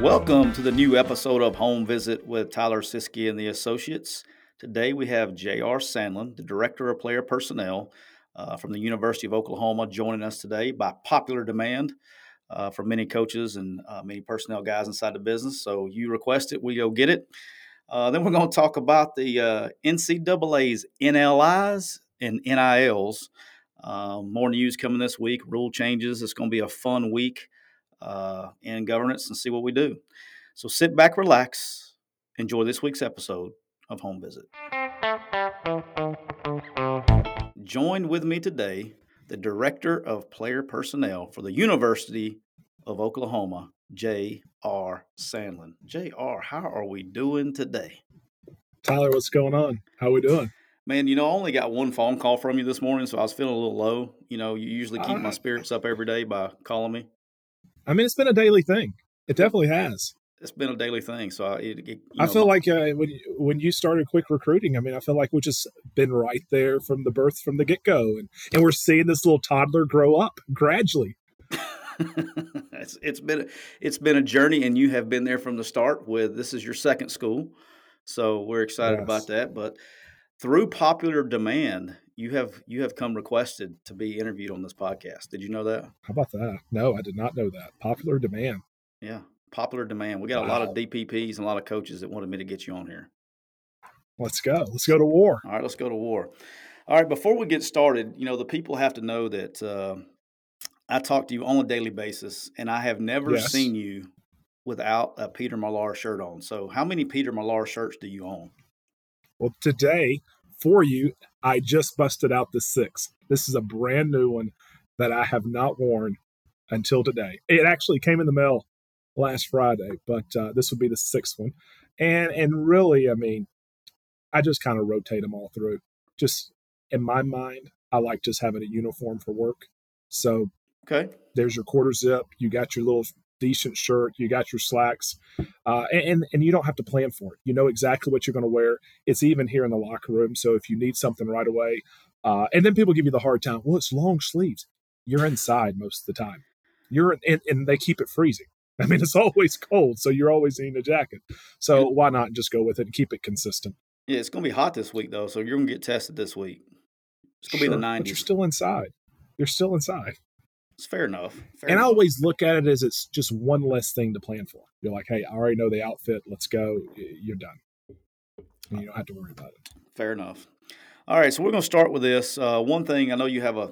Welcome to the new episode of Home Visit with Tyler Siskey and the Associates. Today we have J.R. Sandlin, the Director of Player Personnel from the University of Oklahoma, joining us today by popular demand from many coaches and many personnel guys inside the business. So you request it, we go get it. Then we're going to talk about the NCAA's NLIs and NILs. More news coming this week, rule changes. It's going to be a fun week in governance and see what we do. So sit back, relax, enjoy this week's episode of Home Visit. Joined with me today, the Director of Player Personnel for the University of Oklahoma, J.R. Sandlin. J.R., how are we doing today? Tyler, what's going on? How we doing? Man, I only got one phone call from you this morning, so I was feeling a little low. You usually keep my spirits up every day by calling me. I mean, it's been a daily thing. It definitely has. It's been a daily thing. So I feel like when you started quick recruiting, I feel like we've just been right there from the get-go. And we're seeing this little toddler grow up gradually. It's been a journey, and you have been there from the start. This is your second school, so we're excited about that. But through popular demand, you have come requested to be interviewed on this podcast. Did you know that? How about that? No, I did not know that. Popular demand. Yeah, popular demand. We got a lot of DPPs and a lot of coaches that wanted me to get you on here. Let's go. Let's go to war. All right, let's go to war. All right, before we get started, the people have to know that I talk to you on a daily basis, and I have never seen you without a Peter Millar shirt on. So how many Peter Millar shirts do you own? Well, today, for you, I just busted out the 6th. This is a brand new one that I have not worn until today. It actually came in the mail last Friday, but this would be the 6th one. And really, I just kind of rotate them all through. Just in my mind, I like just having a uniform for work. So there's your quarter zip. You got your little decent shirt. You got your slacks. And you don't have to plan for it. You know exactly what you're going to wear. It's even here in the locker room. So if you need something right away, and then people give you the hard time. Well, it's long sleeves. You're inside most of the time. And they keep it freezing. It's always cold, so you're always needing a jacket. So why not just go with it and keep it consistent? Yeah, it's going to be hot this week, though, so you're going to get tested this week. It's going to be in the 90s. But you're still inside. You're still inside. It's fair enough. I always look at it as it's just one less thing to plan for. You're like, hey, I already know the outfit. Let's go. You're done. And you don't have to worry about it. Fair enough. All right, so we're going to start with this. One thing, I know you have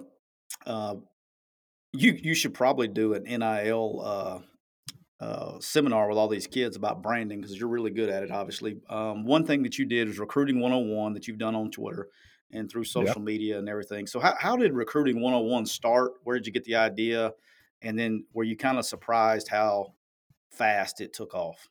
you should probably do an NIL seminar with all these kids about branding because you're really good at it, obviously. One thing that you did was Recruiting 101 that you've done on Twitter and through social media and everything. So how did Recruiting 101 start? Where did you get the idea? And then were you kind of surprised how fast it took off?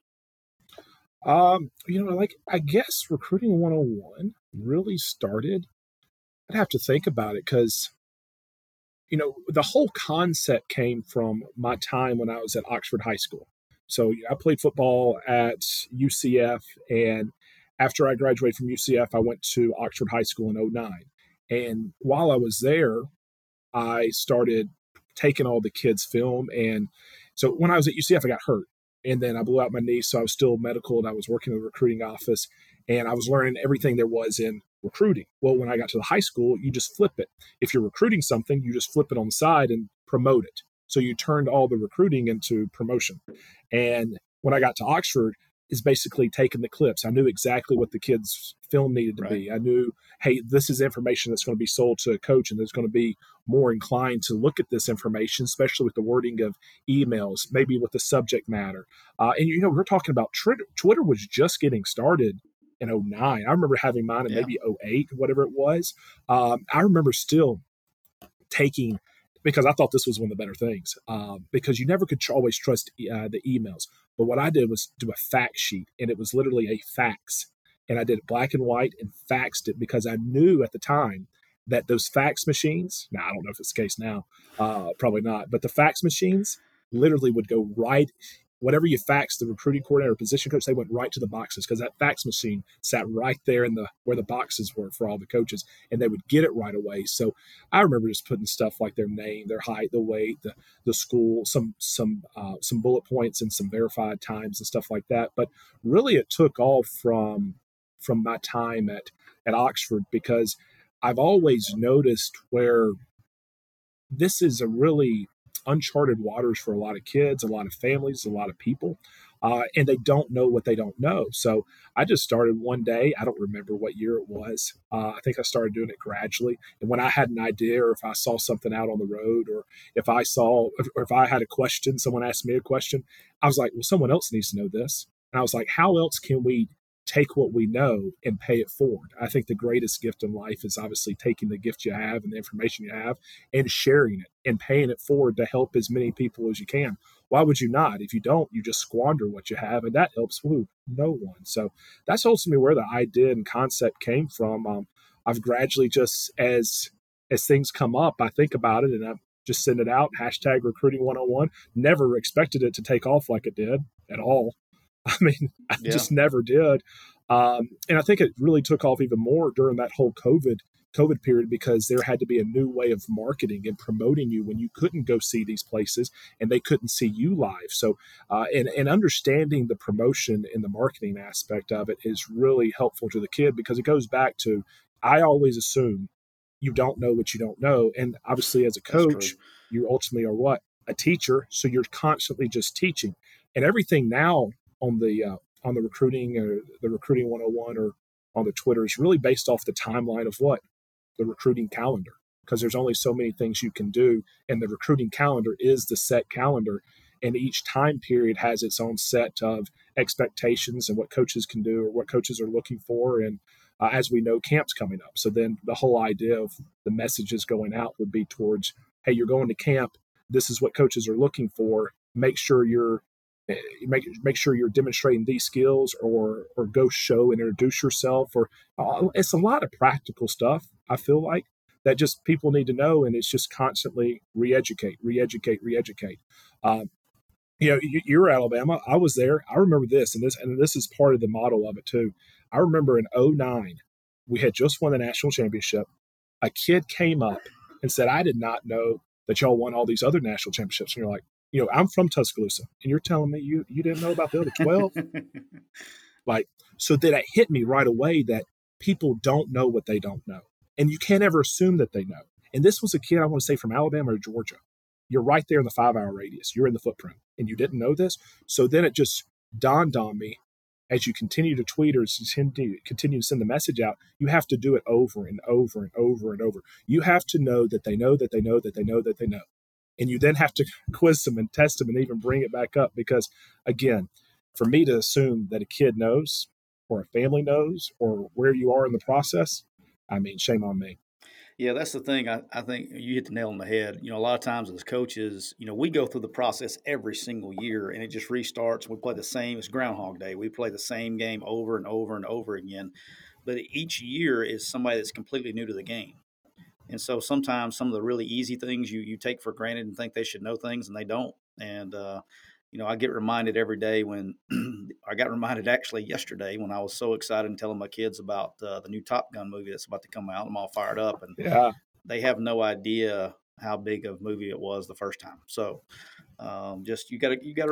I guess Recruiting 101 really started, I'd have to think about it because, the whole concept came from my time when I was at Oxford High School. So I played football at UCF, and after I graduated from UCF, I went to Oxford High School in 2009. And while I was there, I started taking all the kids' film. And so when I was at UCF, I got hurt. And then I blew out my knee, so I was still medical, and I was working in the recruiting office. And I was learning everything there was in recruiting. Well, when I got to the high school, you just flip it. If you're recruiting something, you just flip it on the side and promote it. So you turned all the recruiting into promotion. And when I got to Oxford, is basically taking the clips. I knew exactly what the kids' film needed to be. I knew, hey, this is information that's going to be sold to a coach, and that's going to be more inclined to look at this information, especially with the wording of emails, maybe with the subject matter. And we're talking about Twitter was just getting started in 2009. I remember having mine in maybe 2008, whatever it was. I remember still taking, because I thought this was one of the better things, because you never could always trust the emails. But what I did was do a fact sheet, and it was literally a fax. And I did it black and white and faxed it because I knew at the time that those fax machines, now I don't know if it's the case now, probably not, but the fax machines literally would go right whatever you faxed the recruiting coordinator or position coach, they went right to the boxes because that fax machine sat right there in the where the boxes were for all the coaches, and they would get it right away. So I remember just putting stuff like their name, their height, the weight, the school, some bullet points and some verified times and stuff like that. But really, it took off from my time at Oxford, because I've always noticed where this is a really uncharted waters for a lot of kids, a lot of families, a lot of people, and they don't know what they don't know. So I just started one day. I don't remember what year it was. I think I started doing it gradually. And when I had an idea, or if I saw something out on the road, or if I had a question, someone asked me a question, I was like, well, someone else needs to know this. And I was like, how else can we take what we know and pay it forward? I think the greatest gift in life is obviously taking the gift you have and the information you have and sharing it and paying it forward to help as many people as you can. Why would you not? If you don't, you just squander what you have, and that helps no one. So that's ultimately where the idea and concept came from. I've gradually, just as things come up, I think about it and I just send it out. Hashtag recruiting 101. Never expected it to take off like it did at all. I mean, I Yeah, just never did. And I think it really took off even more during that whole COVID period, because there had to be a new way of marketing and promoting you when you couldn't go see these places and they couldn't see you live. So, and understanding the promotion and the marketing aspect of it is really helpful to the kid, because it goes back to, I always assume you don't know what you don't know. And obviously, as a that's true. coach, you ultimately are what? A teacher. So you're constantly just teaching. And everything now on the recruiting, or the recruiting 101, or on the Twitter, is really based off the timeline of what? The recruiting calendar, because there's only so many things you can do, and the recruiting calendar is the set calendar, and each time period has its own set of expectations and what coaches can do or what coaches are looking for. And as we know, camp's coming up, so then the whole idea of the messages going out would be towards, hey, you're going to camp, this is what coaches are looking for, make sure you're make sure you're demonstrating these skills, or go show and introduce yourself, or it's a lot of practical stuff, I feel like, that just people need to know. And it's just constantly re-educate. um, you're Alabama, I was there, I remember this, and this is part of the model of it too. I remember in '09, we had just won the national championship. A kid came up and said, I did not know that y'all won all these other national championships. And you're like, I'm from Tuscaloosa, and you're telling me you didn't know about the other 12? Like, so that it hit me right away that people don't know what they don't know. And you can't ever assume that they know. And this was a kid, I want to say, from Alabama or Georgia. You're right there in the 5-hour radius. You're in the footprint, and you didn't know this. So then it just dawned on me, as you continue to tweet or continue to send the message out, you have to do it over and over and over and over. You have to know that they know that they know that they know that they know. And you then have to quiz them and test them and even bring it back up. Because, again, for me to assume that a kid knows, or a family knows, or where you are in the process, I mean, shame on me. Yeah, that's the thing. I think you hit the nail on the head. A lot of times as coaches, we go through the process every single year and it just restarts. We play the same, it's Groundhog Day. We play the same game over and over and over again. But each year is somebody that's completely new to the game. And so sometimes some of the really easy things you take for granted and think they should know things and they don't. And, I get reminded every day when I got reminded actually yesterday when I was so excited and telling my kids about the new Top Gun movie that's about to come out. I'm all fired up, and Yeah, they have no idea how big of a movie it was the first time. So just you got to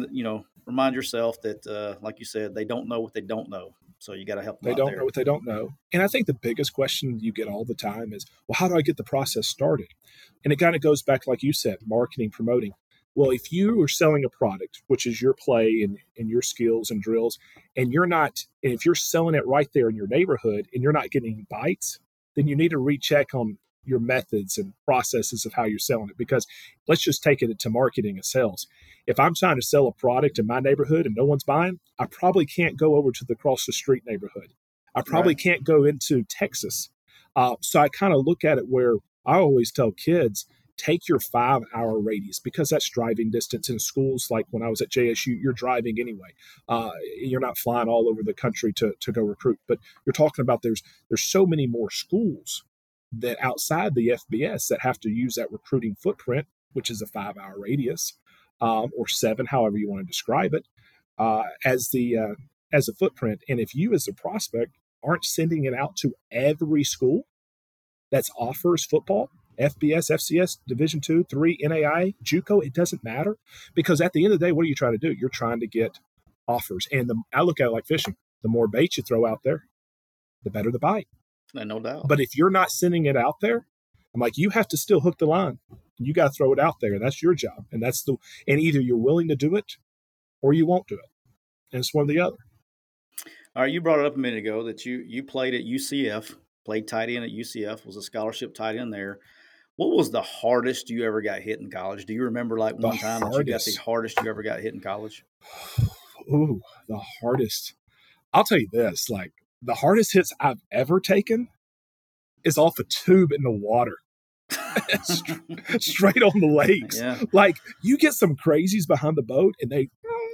remind yourself that like you said, they don't know what they don't know. So you got to help them they out don't know there. what they don't know. And I think the biggest question you get all the time is, well, how do I get the process started? And it kind of goes back, like you said, marketing, promoting. Well, if you are selling a product, which is your play and your skills and drills, and if you're selling it right there in your neighborhood and you're not getting bites, then you need to recheck on your methods and processes of how you're selling it. Because let's just take it to marketing and sales. If I'm trying to sell a product in my neighborhood and no one's buying, I probably can't go over to the across the street neighborhood. I probably Right. can't go into Texas. So I kind of look at it where I always tell kids, take your 5-hour radius, because that's driving distance. In schools like when I was at JSU, you're driving anyway. You're not flying all over the country to go recruit. But you're talking about there's so many more schools that outside the FBS that have to use that recruiting footprint, which is a 5-hour radius. or 7, however you want to describe it, as the footprint. And if you as a prospect aren't sending it out to every school that offers football, FBS, FCS, Division 2, 3, NAI, JUCO, it doesn't matter, because at the end of the day, what are you trying to do? You're trying to get offers. And I look at it like fishing. The more bait you throw out there, the better the bite. No doubt. But if you're not sending it out there, I'm like, you have to still hook the line. You got to throw it out there. That's your job. And either you're willing to do it or you won't do it. And it's one or the other. All right, you brought it up a minute ago that you played at UCF, played tight end at UCF, was a scholarship tight end there. What was the hardest you ever got hit in college? Do you remember like one time that you got the hardest you ever got hit in college? Ooh, the hardest. I'll tell you this, like the hardest hits I've ever taken is off a tube in the water. Straight on the lakes. Yeah. Like you get some crazies behind the boat and they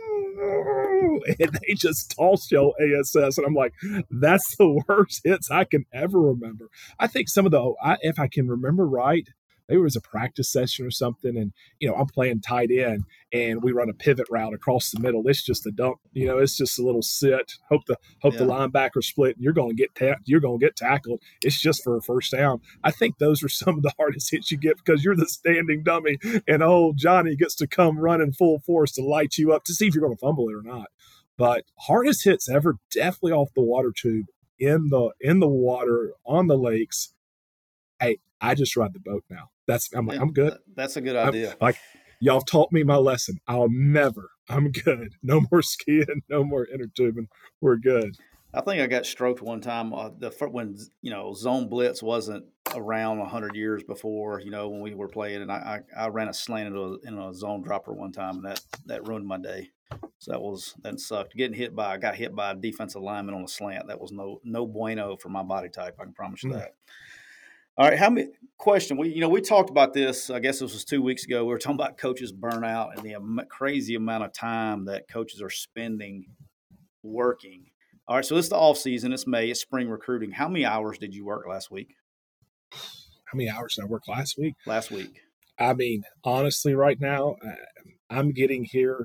just toss your ASS. And I'm like, that's the worst hits I can ever remember. I think some of if I can remember right, there was a practice session or something. And, I'm playing tight end and we run a pivot route across the middle. It's just a dump, it's just a little sit. Hope the linebacker split. And you're going to get tackled. It's just for a first down. I think those are some of the hardest hits you get because you're the standing dummy and old Johnny gets to come running full force to light you up to see if you're going to fumble it or not. But hardest hits ever, definitely off the water tube, in the water, on the lakes. Hey, I just ride the boat now. I'm good. That's a good idea. Y'all taught me my lesson. I'm good. No more skiing, no more inner tubing. We're good. I think I got stroked one time when zone blitz wasn't around 100 years before, when we were playing, and I ran a slant in a zone dropper one time, and that ruined my day. So that sucked. I got hit by a defensive lineman on a slant. That was no bueno for my body type. I can promise you that. All right, question? We talked about this. I guess this was 2 weeks ago. We were talking about coaches burnout and the crazy amount of time that coaches are spending working. All right, so this is the off season. It's May. It's spring recruiting. How many hours did you work last week? How many hours did I work last week? Last week. I mean, honestly, right now, I'm getting here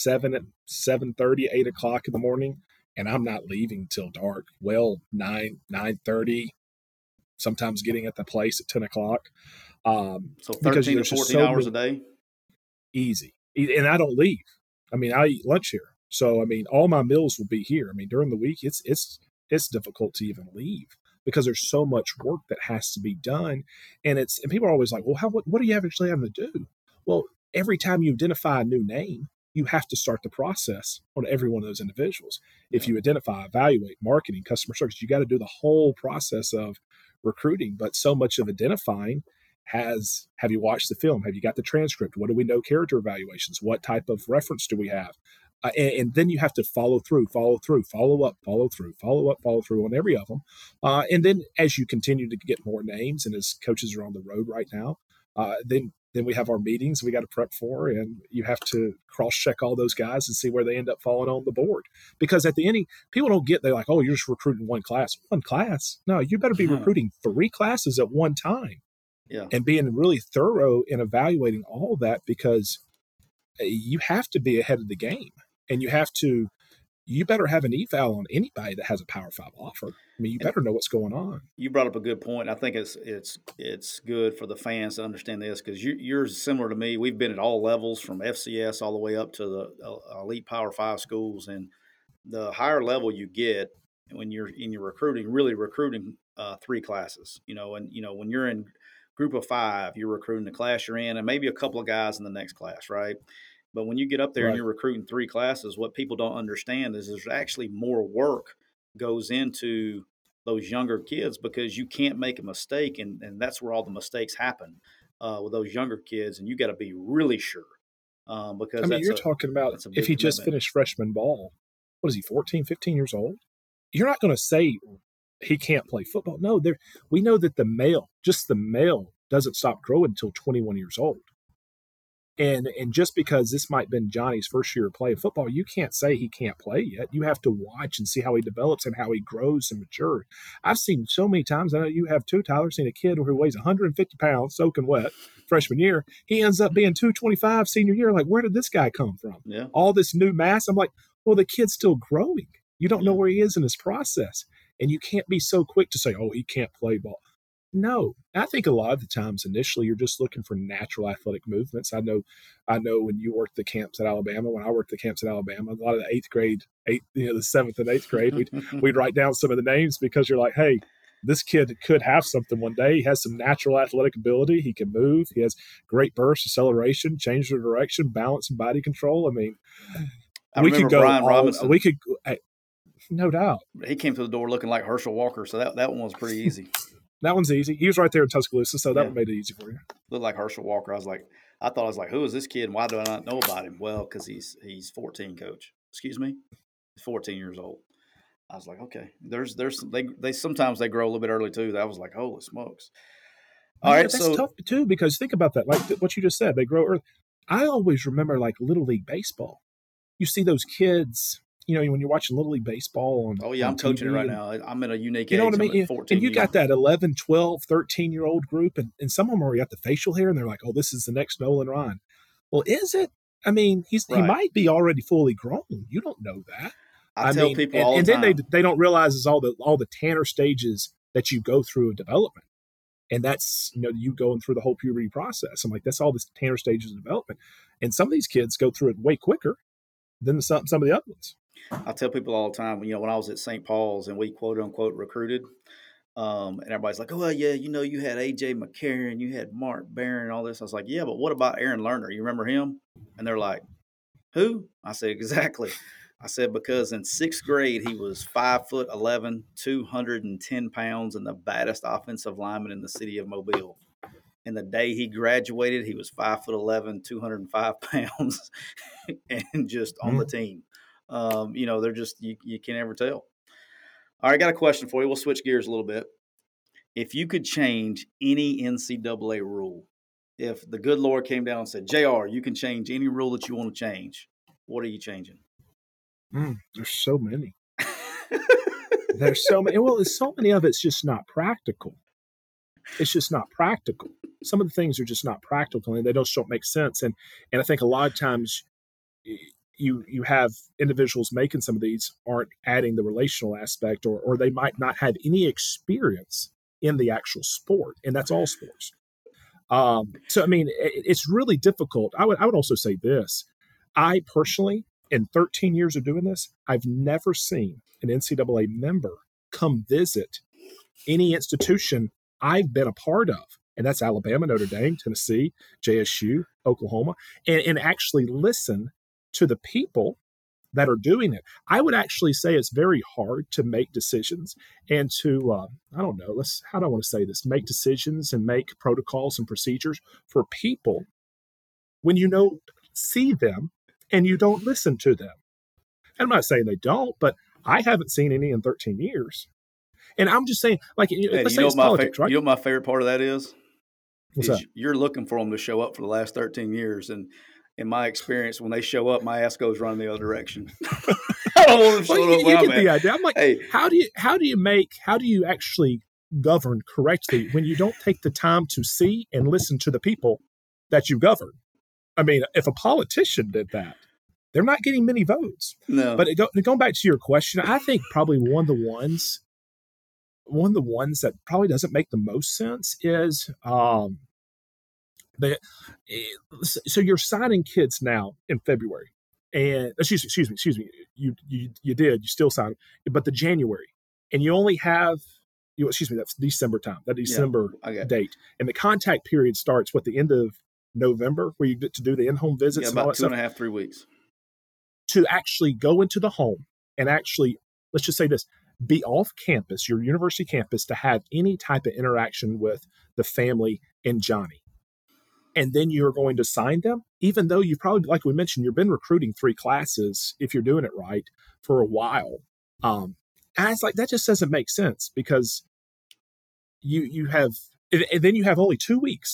7:30, 8 o'clock in the morning, and I'm not leaving till dark. Well, 9:30. Sometimes getting at the place at 10 o'clock. So 13 to 14 hours a day? Easy. And I don't leave. I mean, I eat lunch here. So, I mean, all my meals will be here. I mean, during the week, it's difficult to even leave because there's so much work that has to be done. And people are always like, well, what do you actually have to do? Well, every time you identify a new name, you have to start the process on every one of those individuals. If you identify, evaluate, marketing, customer service, you got to do the whole process of recruiting. But so much of identifying have you watched the film? Have you got the transcript? What do we know? Character evaluations. What type of reference do we have? And then you have to follow up on every of them. And then as you continue to get more names and as coaches are on the road right now, then we have our meetings we got to prep for, and you have to cross-check all those guys and see where they end up falling on the board. Because at the end, people don't get, they're like, oh, you're just recruiting one class. One class? No, you better be recruiting 3 classes at one time. Yeah. And being really thorough in evaluating all that, because you have to be ahead of the game. And you better have an eval on anybody that has a Power 5 offer. I mean, you better know what's going on. You brought up a good point. I think it's good for the fans to understand this because you're similar to me. We've been at all levels from FCS all the way up to the elite Power 5 schools. And the higher level you get when you're in your recruiting, really recruiting 3 classes, and, when you're in group of 5, you're recruiting the class you're in and maybe a couple of guys in the next class, right? But when you get up there and you're recruiting 3 classes, what people don't understand is there's actually more work goes into those younger kids because you can't make a mistake, and that's where all the mistakes happen with those younger kids, and you got to be really sure. Because you're talking about if he just finished freshman ball, what is he, 14, 15 years old? You're not going to say he can't play football. No, we know that the male doesn't stop growing until 21 years old. And just because this might have been Johnny's first year of playing football, you can't say he can't play yet. You have to watch and see how he develops and how he grows and matures. I've seen so many times, I know you have too, Tyler, seen a kid who weighs 150 pounds, soaking wet, freshman year. He ends up being 225 senior year. Like, where did this guy come from? Yeah. All this new mass. I'm like, well, the kid's still growing. You don't know where he is in his process. And you can't be so quick to say, oh, he can't play ball. No, I think a lot of the times initially you're just looking for natural athletic movements. I know when you worked the camps at Alabama, when I worked the camps at Alabama, a lot of the the 7th and 8th grade, we'd write down some of the names because you're like, hey, this kid could have something one day. He has some natural athletic ability. He can move. He has great burst, acceleration, change of direction, balance, and body control. I mean, we could go Brian Robinson. We could, no doubt. He came through the door looking like Herschel Walker, so that one was pretty easy. That one's easy. He was right there in Tuscaloosa, so that one made it easy for you. Looked like Herschel Walker. I was like, who is this kid and why do I not know about him? Well, because he's 14, coach. Excuse me? He's 14 years old. I was like, okay. They sometimes they grow a little bit early too. That was like, holy smokes. All right, that's tough too, because think about that. Like what you just said, they grow early. I always remember like Little League Baseball. You see those kids, when you're watching Little League Baseball on I'm coaching it right now. I'm in a unique age. You know what I mean? 14 and you got that 11, 12, 13-year-old group, and some of them already got the facial hair, and they're like, oh, this is the next Nolan Ryan. Well, is it? I mean, he might be already fully grown. You don't know that. I tell people all the time. And then they don't realize is all the Tanner stages that you go through in development. And that's, you going through the whole puberty process. I'm like, that's all this Tanner stages of development. And some of these kids go through it way quicker than some of the other ones. I tell people all the time, when I was at St. Paul's and we quote unquote recruited, and everybody's like, oh, well, yeah, you had A.J. McCarron, you had Mark Barron and all this. I was like, yeah, but what about Aaron Lerner? You remember him? And they're like, who? I said, exactly. I said, because in 6th grade, he was 5'11", 210 pounds, and the baddest offensive lineman in the city of Mobile. And the day he graduated, he was 5'11", 205 pounds, and just on the team. They're just you can't ever tell. All right, I got a question for you. We'll switch gears a little bit. If you could change any NCAA rule, if the good Lord came down and said, JR, you can change any rule that you want to change, what are you changing? There's so many. There's so many. Well, so many of it's just not practical. It's just not practical. Some of the things are just not practical, and they don't make sense. And I think a lot of times you have individuals making some of these aren't adding the relational aspect, or they might not have any experience in the actual sport, and that's all sports. So, I mean, it's really difficult. I would also say this. I personally, in 13 years of doing this, I've never seen an NCAA member come visit any institution I've been a part of. And that's Alabama, Notre Dame, Tennessee, JSU, Oklahoma, and actually listen to the people that are doing it. I would actually say it's very hard to make decisions and to, how do I want to say this, make decisions and make protocols and procedures for people when see them and you don't listen to them. And I'm not saying they don't, but I haven't seen any in 13 years. And I'm just saying, like, let's say it's politics, right? You know what my favorite part of that is? What's that? You're looking for them to show up for the last 13 years. And in my experience, when they show up, my ass goes running the other direction. I don't want them to show up where I'm at. The idea. I'm like, hey, how do you actually govern correctly when you don't take the time to see and listen to the people that you govern? I mean, if a politician did that, they're not getting many votes. No. But going back to your question, I think probably one of the ones that probably doesn't make the most sense is so you're signing kids now in February, and excuse me, you still signed, but the January, and you only have that's December time, that December date, and the contact period starts the end of November, where you get to do the in-home visits. About 2.5, 3 weeks to actually go into the home and actually, let's just say this, be off campus, your university campus, to have any type of interaction with the family and Johnny. And then you're going to sign them, even though you probably, like we mentioned, you've been recruiting 3 classes, if you're doing it right, for a while. And it's like, that just doesn't make sense, because you have, and then you have only 2 weeks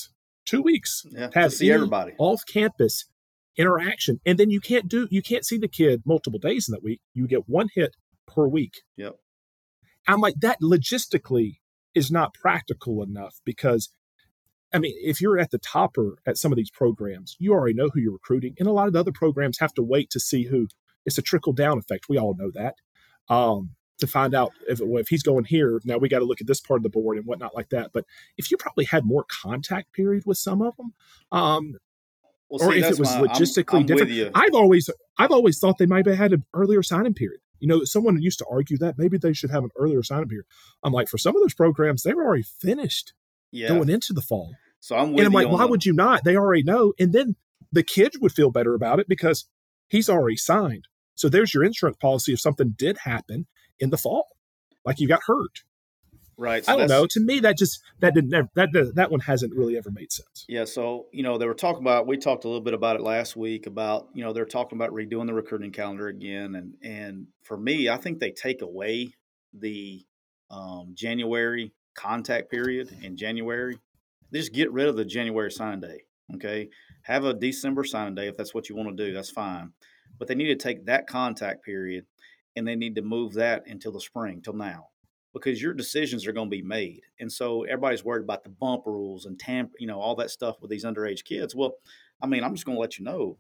2 weeks Yeah, to to have see any everybody. off-campus interaction. And then you can't see the kid multiple days in that week. You get one hit per week. Yep. I'm like, that logistically is not practical enough because, I mean, if you're at the topper at some of these programs, you already know who you're recruiting. And a lot of the other programs have to wait to see who. It's a trickle down effect. We all know that. To find out if he's going here, now we got to look at this part of the board and whatnot like that. But if you probably had more contact period with some of them, Well, or see, if it that's was my. logistically I'm with different, you. I've always thought they might have had an earlier signing period. You know, someone used to argue that maybe they should have an earlier signing period. I'm like, for some of those programs, they were already finished Yeah. going into the fall. So I'm with And I'm you like, on why the, would you not? They already know. And then the kids would feel better about it because he's already signed. So there's your insurance policy if something did happen in the fall, like you got hurt. right. So I don't know. To me, that one hasn't really ever made sense. Yeah. So, they were we talked a little bit about it last week about, they're talking about redoing the recruiting calendar again. And for me, I think they take away the January contact period in January. They just get rid of the January sign day. Okay. Have a December sign day if that's what you want to do. That's fine. But they need to take that contact period and they need to move that until the spring, till now, because your decisions are going to be made. And so everybody's worried about the bump rules and all that stuff with these underage kids. Well, I mean, I'm just going to let you know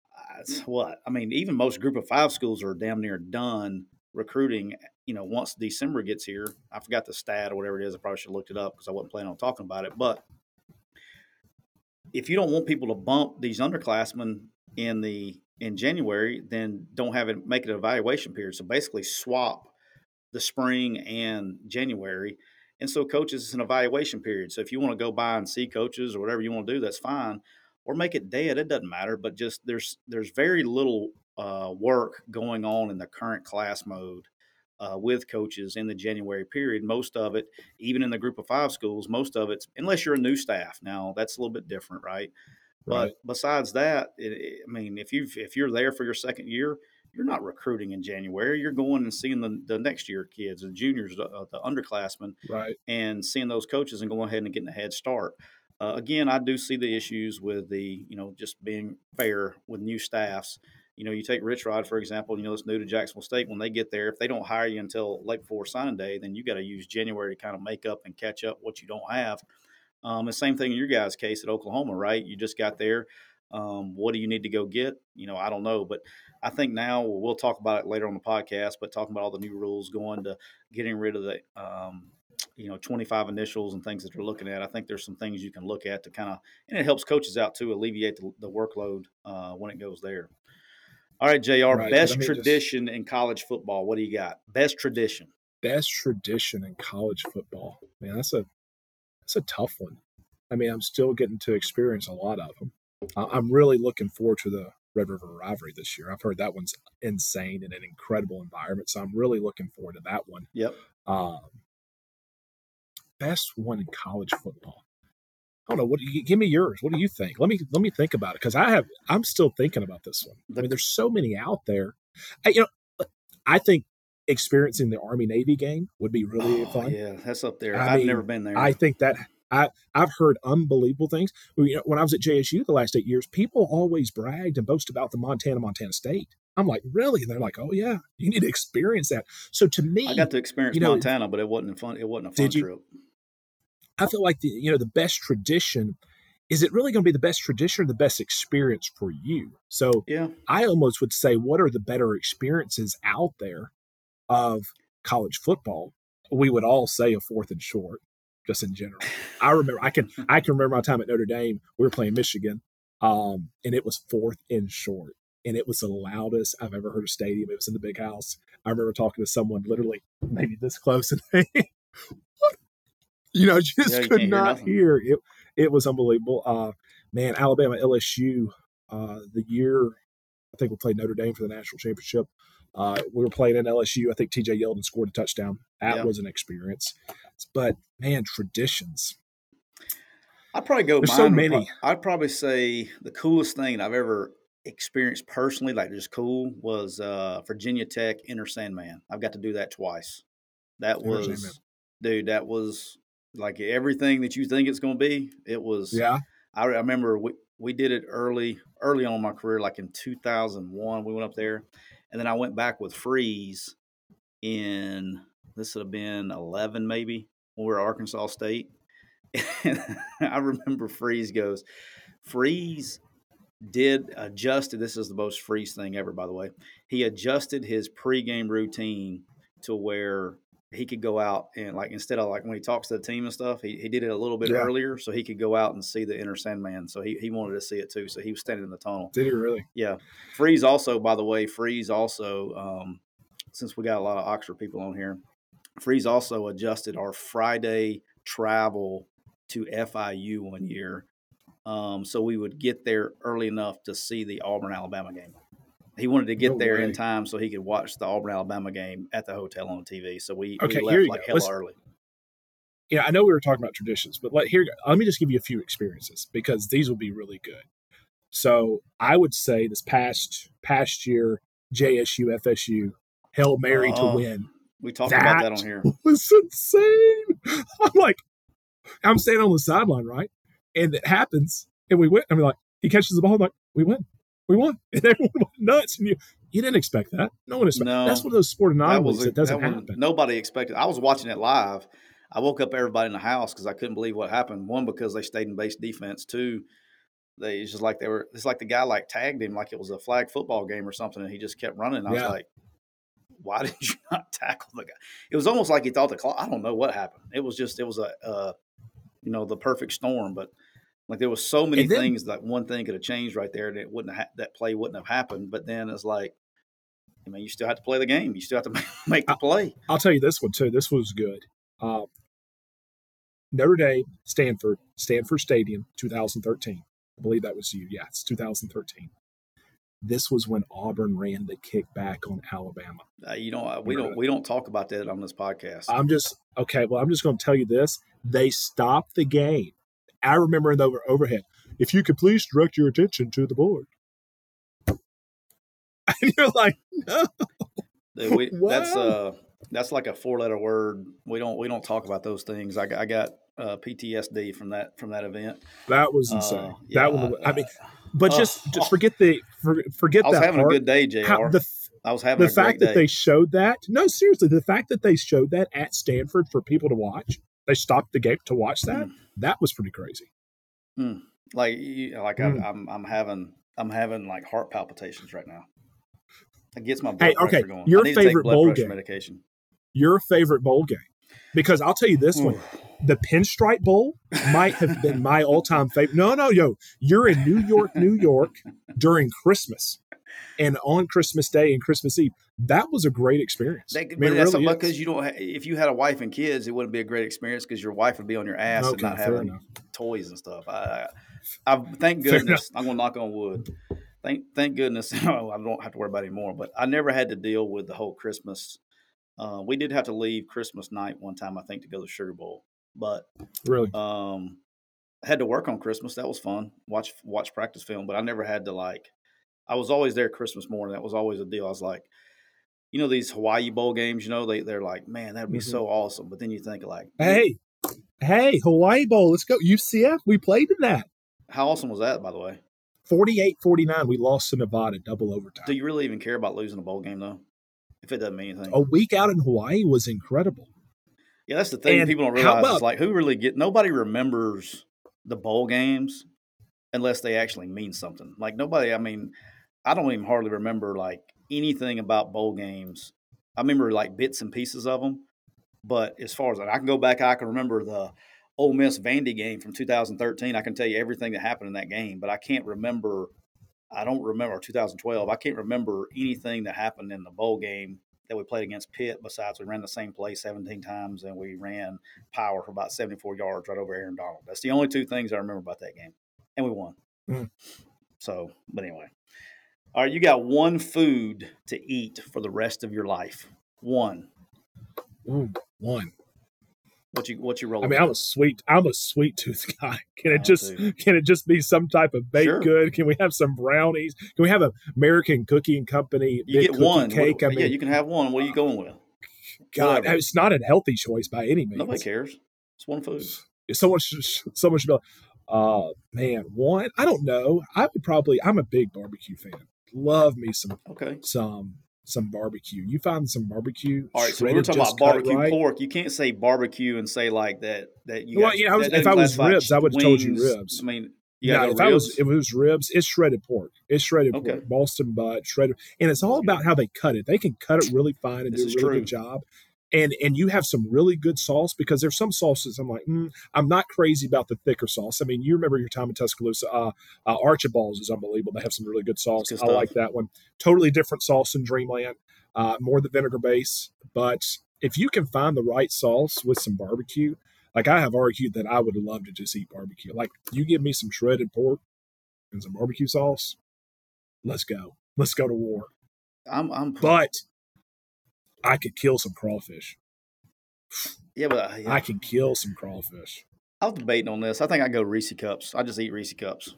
even most group of 5 schools are damn near done recruiting, once December gets here. I forgot the stat or whatever it is. I probably should have looked it up because I wasn't planning on talking about it. But if you don't want people to bump these underclassmen in January, then don't make it an evaluation period. So basically swap the spring and January. And so coaches, it's an evaluation period. So if you want to go by and see coaches or whatever you want to do, that's fine. Or make it dead. It doesn't matter. But just there's very little work going on in the current class mode with coaches in the January period. Most of it, even in the group of 5 schools, most of it's, unless you're a new staff. Now that's a little bit different, right? Right. But besides that, if you're there for your second year, you're not recruiting in January. You're going and seeing the next year kids, the juniors, the underclassmen, Right. and seeing those coaches and going ahead and getting a head start. Again, I do see the issues with just being fair with new staffs. You take Rich Rod, for example, it's new to Jacksonville State. When they get there, if they don't hire you until late before signing day, then you got to use January to kind of make up and catch up what you don't have. The same thing in your guys' case at Oklahoma, right? You just got there. What do you need to go get? I don't know. But I think now we'll talk about it later on the podcast, but talking about all the new rules going to getting rid of the, 25 initials and things that they're looking at. I think there's some things you can look at to kind of, and it helps coaches out too, alleviate the workload when it goes there. All right, JR, Right. best tradition in college football. What do you got? Best tradition. Best tradition in college football. Man, that's a tough one. I mean, I'm still getting to experience a lot of them. I'm really looking forward to the Red River Rivalry this year. I've heard that one's insane and an incredible environment, so I'm really looking forward to that one. Yep. Best one in college football. I don't know. Give me yours? What do you think? Let me think about it because I'm still thinking about this one. I mean, there's so many out there. I think experiencing the Army Navy game would be really fun. Yeah, that's up there. I've never been there. I think that I've heard unbelievable things. When I was at JSU the last 8 years, people always bragged and boasted about the Montana State. I'm like, really? And they're like, oh yeah, you need to experience that. So to me, I got to experience Montana, but it wasn't fun. It wasn't a fun trip. I feel like the best tradition. Is it really going to be the best tradition or the best experience for you? So yeah, I almost would say, what are the better experiences out there of college football? We would all say a 4th and short, just in general. I remember, I can remember my time at Notre Dame. We were playing Michigan, and it was 4th and short, and it was the loudest I've ever heard a stadium. It was in the big house. I remember talking to someone literally maybe this close, and could not hear it. It was unbelievable. Man, Alabama, LSU, the year I think we played Notre Dame for the national championship. We were playing in LSU. I think TJ Yeldon scored a touchdown. That was an experience. But man, traditions. I'd probably go. There's so many. I'd probably say the coolest thing I've ever experienced personally, like just cool, was Virginia Tech Enter Sandman. I've got to do that twice. That was like everything that you think it's going to be. It was. Yeah. I remember we did it early on in my career, like in 2001. We went up there, and then I went back with Freeze in this would have been 11 maybe when we were at Arkansas State. And I remember Freeze did adjust. This is the most Freeze thing ever, by the way. He adjusted his pregame routine to where he could go out and, like, instead of like when he talks to the team and stuff, he did it a little bit earlier so he could go out and see the Inner Sandman. So he wanted to see it too. So he was standing in the tunnel. Did he really? Yeah. Freeze also, by the way, since we got a lot of Oxford people on here, Freeze also adjusted our Friday travel to FIU one year. So we would get there early enough to see the Auburn-Alabama game. He wanted to get there in time so he could watch the Auburn-Alabama game at the hotel on TV. So we left like hella early. Yeah, I know we were talking about traditions, but let me just give you a few experiences because these will be really good. So I would say this past year, JSU, FSU, Hail Mary to win. We talked about that on here. It was insane. I'm standing on the sideline, right? And it happens, and we win. I mean, like, he catches the ball, I'm like, we win. We won. And everyone went nuts. And you didn't expect that. No one expected that. No, that's one of those sport anomalies that doesn't happen. Nobody expected. I was watching it live. I woke up everybody in the house because I couldn't believe what happened. One, because they stayed in base defense. Two, it's like the guy like tagged him like it was a flag football game or something, and he just kept running. I was like, why did you not tackle the guy? It was almost like he thought the clock. I don't know what happened. It was the perfect storm. But like there was so many things that one thing could have changed right there, and it wouldn't that play wouldn't have happened. But then it's like, I mean, you still have to play the game. You still have to make the play. I'll tell you this one too. This was good. Notre Dame, Stanford Stadium, 2013. I believe that was you. Yeah, it's 2013. This was when Auburn ran the kickback on Alabama. We don't talk about that on this podcast. I'm just going to tell you this. They stopped the game. I remember in the overhead, if you could please direct your attention to the board. And you're like, no. That's like a 4-letter word. We don't talk about those things. I got PTSD from that event. That was insane. Just forget that. I was having a good day, JR. I was having a great day. The fact that they showed that. No, seriously, the fact that they showed that at Stanford for people to watch. They stopped the game to watch that. That was pretty crazy. I'm having like heart palpitations right now. It gets my blood pressure going. Your favorite bowl game medication. Your favorite bowl game, because I'll tell you this one: the Pinstripe Bowl might have been my all-time favorite. No, you're in New York during Christmas, and on Christmas Day and Christmas Eve. That was a great experience. Because if you had a wife and kids, it wouldn't be a great experience because your wife would be on your ass and not having toys and stuff. I thank goodness. I'm going to knock on wood. Thank goodness I don't have to worry about it anymore. But I never had to deal with the whole Christmas. We did have to leave Christmas night one time, I think, to go to the Sugar Bowl. But really, I had to work on Christmas. That was fun. Watch practice film. But I never had to I was always there Christmas morning. That was always a deal. I was like, these Hawaii Bowl games, they're like, man, that'd be so awesome. But then you think like, hey, Hawaii Bowl, let's go. UCF, we played in that. How awesome was that, by the way? 48-49, we lost to Nevada, double overtime. Do you really even care about losing a bowl game, though? If it doesn't mean anything. A week out in Hawaii was incredible. Yeah, that's the thing people don't realize. Nobody remembers the bowl games unless they actually mean something. Like nobody, I don't even hardly remember anything about bowl games. I remember bits and pieces of them, but as far as I can go back, I can remember the Ole Miss Vandy game from 2013. I can tell you everything that happened in that game, but I can't remember. I don't remember 2012. I can't remember anything that happened in the bowl game that we played against Pitt. Besides, we ran the same play 17 times and we ran power for about 74 yards right over Aaron Donald. That's the only two things I remember about that game, and we won. So, but anyway. All right, you got one food to eat for the rest of your life. One. One. What you rolling? I'm a sweet tooth guy. Can it just be some type of baked good? Can we have some brownies? Can we have an American Cookie and Company? You get one cake. You can have one. What are you going with? God, it's not a healthy choice by any means. Nobody cares. It's one food. Someone should be like, Man, one, I don't know. I'm a big barbecue fan. Love me Okay. some barbecue. You find some barbecue All right. So we were shredded, talking just about cut it barbecue right. pork. You can't say barbecue and say like that. That you Well, got if that doesn't I was classify ribs, I would have told you wings. I ribs. mean, you got No, to go ribs. if it was ribs, it's shredded pork. It's shredded Okay. pork, Boston butt, shredded, and it's all That's about good. how they cut it. They can cut it really fine and This do a is really good true. job. And you have some really good sauce, because there's some sauces I'm like, I'm not crazy about the thicker sauce. I mean, you remember your time in Tuscaloosa. Archibald's is unbelievable. They have some really good It's sauce. good I stuff. like that one. Totally different sauce than Dreamland, more the vinegar base. But if you can find the right sauce with some barbecue, like I have argued that I would love to just eat barbecue. Like you give me some shredded pork and some barbecue sauce, let's go. Let's go to war. I'm But I could kill some crawfish. yeah, but I yeah. can kill some crawfish. I was debating on this. I think I go Reese cups. I just eat Reese cups.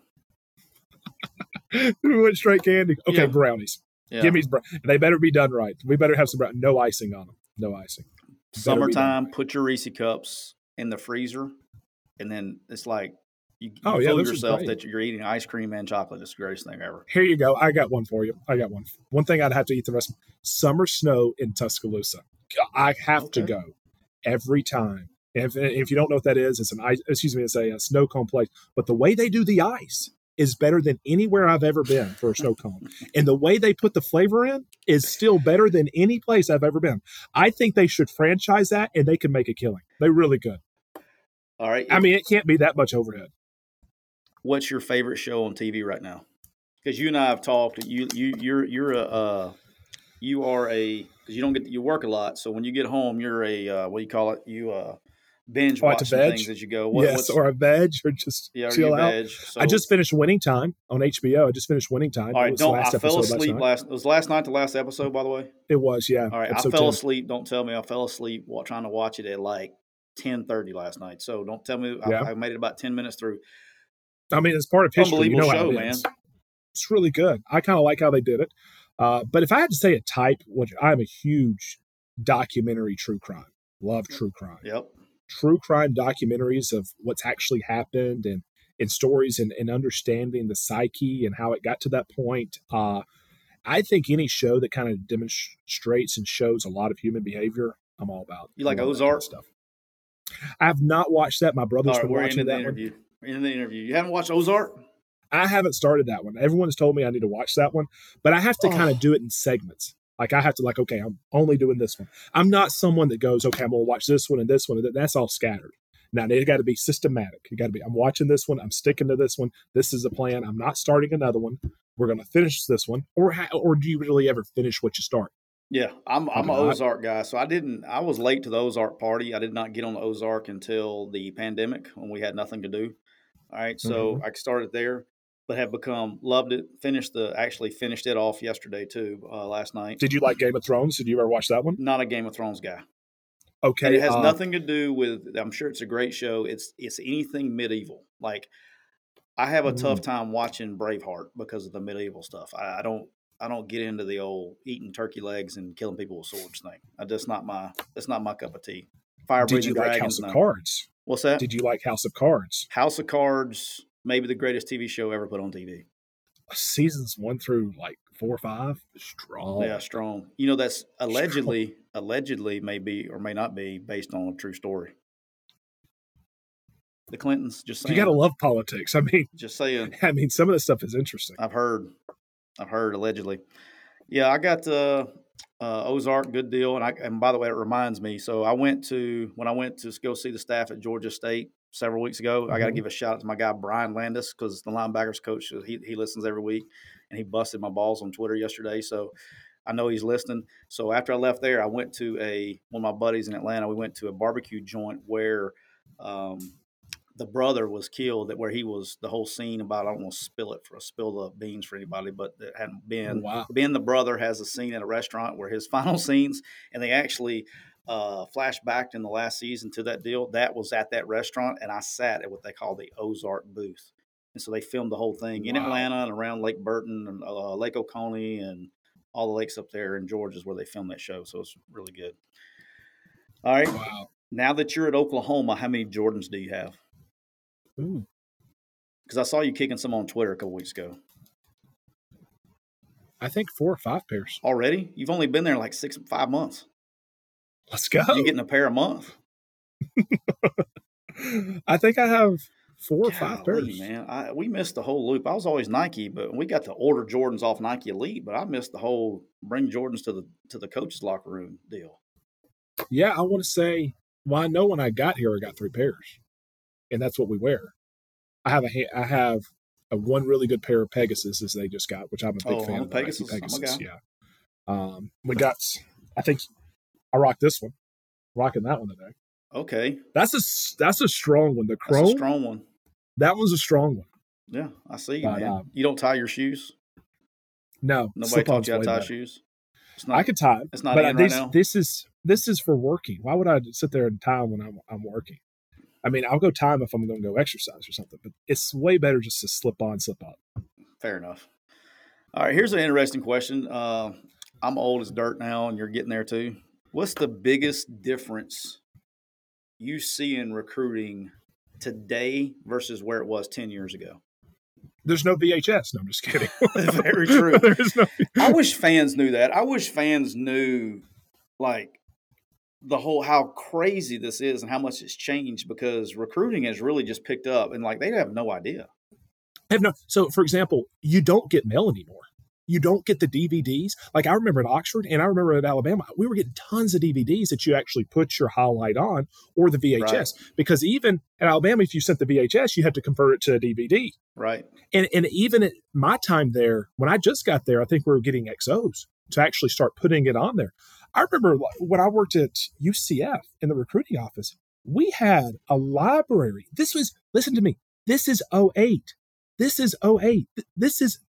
We went straight candy. Okay, Yeah. brownies. Yeah. Give me they better be done right. We better have some no icing on them. No icing. Better be done Summertime, right. put your Reese cups in the freezer, and then it's like you Oh yeah, fool those are yourself great. that you're eating ice cream and chocolate. It's the greatest thing ever. Here you go. I got one for you. I got one. One thing I'd have to eat the rest. Summer snow in Tuscaloosa. I have to Okay. go every time. If you don't know what that is, it's an ice. Excuse me, it's a snow cone place. But the way they do the ice is better than anywhere I've ever been for a snow cone. And the way they put the flavor in is still better than any place I've ever been. I think they should franchise that, and they can make a killing. They really could. All right. I mean, it can't be that much overhead. What's your favorite show on TV right now? Because you and I have talked. You're a you are a because you don't get you work a lot. So when you get home, you're a what do you call it? You binge Oh, I to watch some veg? things as you go. Yes, What's or a veg, or just yeah? Are you chill out. veg? I So just finished Winning Time on HBO. I just finished Winning Time. all It right. was the Don't I last fell episode last asleep night. last? Was last night the last episode? By the way. It was, yeah, All right, I episode fell 10. asleep. Don't tell me I fell asleep while trying to watch it at like 10:30 last night. So don't tell me Yeah. I made it about 10 minutes through. I mean, it's part of history. You Unbelievable know how show, it man. is. It's really good. I kind of like how they did it. But if I had to say a type, which I'm a huge documentary true crime, love true crime. Yep. True crime documentaries of what's actually happened, and stories, and understanding the psyche and how it got to that point. I think any show that kind of demonstrates and shows a lot of human behavior, I'm all about. You I like love that kind of Ozark? stuff. I have not watched that. My All brother's right, been we're into watching the that one. interview. We're in the interview. You haven't watched Ozark? I haven't started that one. Everyone has told me I need to watch that one, but I have to kind of Oh, do it in segments. Like I have to okay, I'm only doing this one. I'm not someone that goes, okay, I'm going to watch this one and this one. And that's all scattered. Now they got to be systematic. You got to be, I'm watching this one. I'm sticking to this one. This is a plan. I'm not starting another one. We're going to finish this one. Or do you really ever finish what you start? yeah. I'm I an do. Ozark guy. So I was late to the Ozark party. I did not get on the Ozark until the pandemic when we had nothing to do. All right. So Mhm. I started there, but have become loved it. Actually finished it off yesterday too, last night. Did you like Game of Thrones? Did you ever watch that one? Not a Game of Thrones guy. And it Okay. has nothing to do with. I'm sure it's a great show. It's anything medieval. Like I have a tough Mm. time watching Braveheart because of the medieval stuff. I don't get into the old eating turkey legs and killing people with swords thing. That's not my cup of tea. Fire Did breathing you like House dragons, of no. Cards? What's that? Did you like House of Cards? House of Cards, maybe the greatest TV show ever put on TV. Seasons 1 through like 4 or 5, Yeah, strong. strong. You know that's Strong. allegedly may be or may not be based on a true story. The Clintons, just You got to saying, love politics. just saying. Some of this stuff is interesting. I've heard. I've heard allegedly. Yeah, I got Ozark, good deal. And by the way, it reminds me. So when I went to go see the staff at Georgia State several weeks ago. I got to Hmm. give a shout out to my guy Brian Landis because the linebackers coach he listens every week, and he busted my balls on Twitter yesterday. So I know he's listening. So after I left there, I went to one of my buddies in Atlanta. We went to a barbecue joint where. The brother was killed that where he was the whole scene about I don't want to spill the beans for anybody, but it hadn't been Wow. Ben the brother has a scene at a restaurant where his final scenes and they actually flash back in the last season to that deal that was at that restaurant and I sat at what they call the Ozark booth and so they filmed the whole thing in Wow. Atlanta and around Lake Burton and Lake Oconee and all the lakes up there in Georgia is where they filmed that show, so it's really good. All right, Wow. now that you're at Oklahoma, how many Jordans do you have? Ooh. Because I saw you kicking some on Twitter a couple weeks ago. I think 4 or 5 pairs. Already? You've only been there like 5 months. Let's go. You're getting a pair a month. I think I have 4 or 5 pairs. Man, we missed the whole loop. I was always Nike, but we got to order Jordans off Nike Elite, but I missed the whole bring Jordans to the coach's locker room deal. Yeah, I want to say, well, I know when I got here, I got 3 pairs, and that's what we wear. I have a one really good pair of Pegasus as they just got, which I'm a big fan of. Pegasus. Yeah. We got, I think I rocked this one. Rocking that one today. Okay. That's a strong one. The chrome. That's a strong one. That one's a strong one. Yeah, I see you, man. You don't tie your shoes? No. Nobody taught you how to tie shoes? I could tie them. It's not in right now? This is for working. Why would I sit there and tie them when I'm working? I mean, I'll go tie them if I'm going to go exercise or something, but it's way better just to slip on, slip up. Fair enough. All right, here's an interesting question. I'm old as dirt now, and you're getting there too. What's the biggest difference you see in recruiting today versus where it was 10 years ago? There's no VHS. No, I'm just kidding. Very true. There's no. I wish fans knew that. I wish fans knew, like, the whole how crazy this is and how much it's changed, because recruiting has really just picked up, and like they have no idea. So, for example, you don't get mail anymore. You don't get the DVDs. Like I remember at Oxford and I remember at Alabama, we were getting tons of DVDs that you actually put your highlight on, or the VHS. Right. Because even at Alabama, if you sent the VHS, you had to convert it to a DVD. Right. And even at my time there, when I just got there, I think we were getting XOs to actually start putting it on there. I remember when I worked at UCF in the recruiting office, we had a library. Listen to me, this is 08. This is 08. This is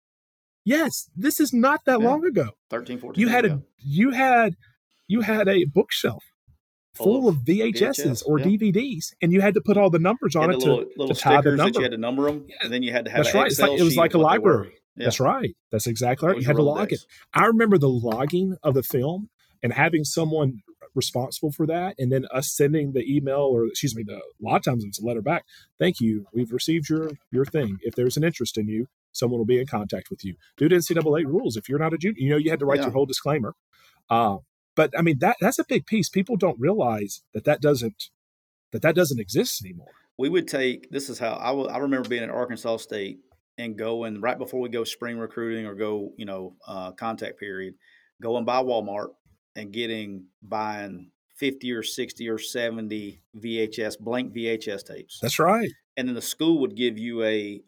not that long ago. 13, 14 You had a bookshelf full of VHSs or DVDs, and you had to put all the numbers on it to tie the number. That you had to number them, and then you had to have That's right. Excel it was like a library. Yeah. That's right. That's exactly right. You had to log it. I remember the logging of the film and having someone responsible for that, and then us sending the email, or a lot of times it's a letter back. Thank you. We've received your thing. If there's an interest in you, someone will be in contact with you. Due to NCAA rules, if you're not a junior, you had to write your whole disclaimer. But I mean, that's a big piece. People don't realize that doesn't exist anymore. We would take, this is how I remember being at Arkansas State and going right before we go spring recruiting or go, contact period, going by Walmart and buying 50 or 60 or 70 blank VHS tapes. That's right. And then the school would give you a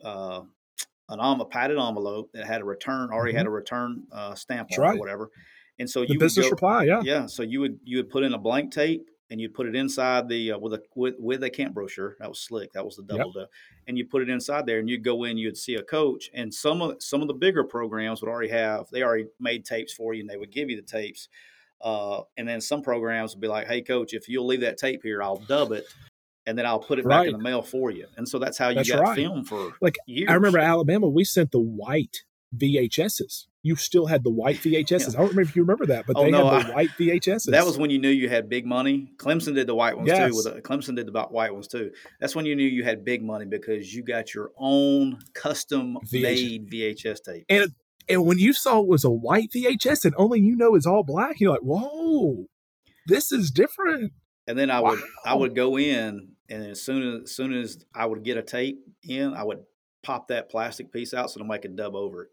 padded envelope that had a return, already had a return stamp on it or whatever. And so the business reply, yeah. So you would put in a blank tape and you'd put it inside the with a camp brochure. That was slick. That was the double dough. And you put it inside there, and you'd go in, you'd see a coach, and some of the bigger programs would already made tapes for you, and they would give you the tapes. And then some programs would be like, "Hey, coach, if you'll leave that tape here, I'll dub it, and then I'll put it back in the mail for you." And so that's how you got film for years. I remember Alabama, we sent the white VHSs. You still had the white VHSs. I don't remember if you remember that, but they had the white VHSs. That was when you knew you had big money. Clemson did the white ones too. Clemson did the white ones too. That's when you knew you had big money, because you got your own custom-made VHS tape. And when you saw it was a white VHS and only is all black, you're like, whoa, this is different. And then I would go in, and as soon as I would get a tape in, I would pop that plastic piece out so to make a dub over it.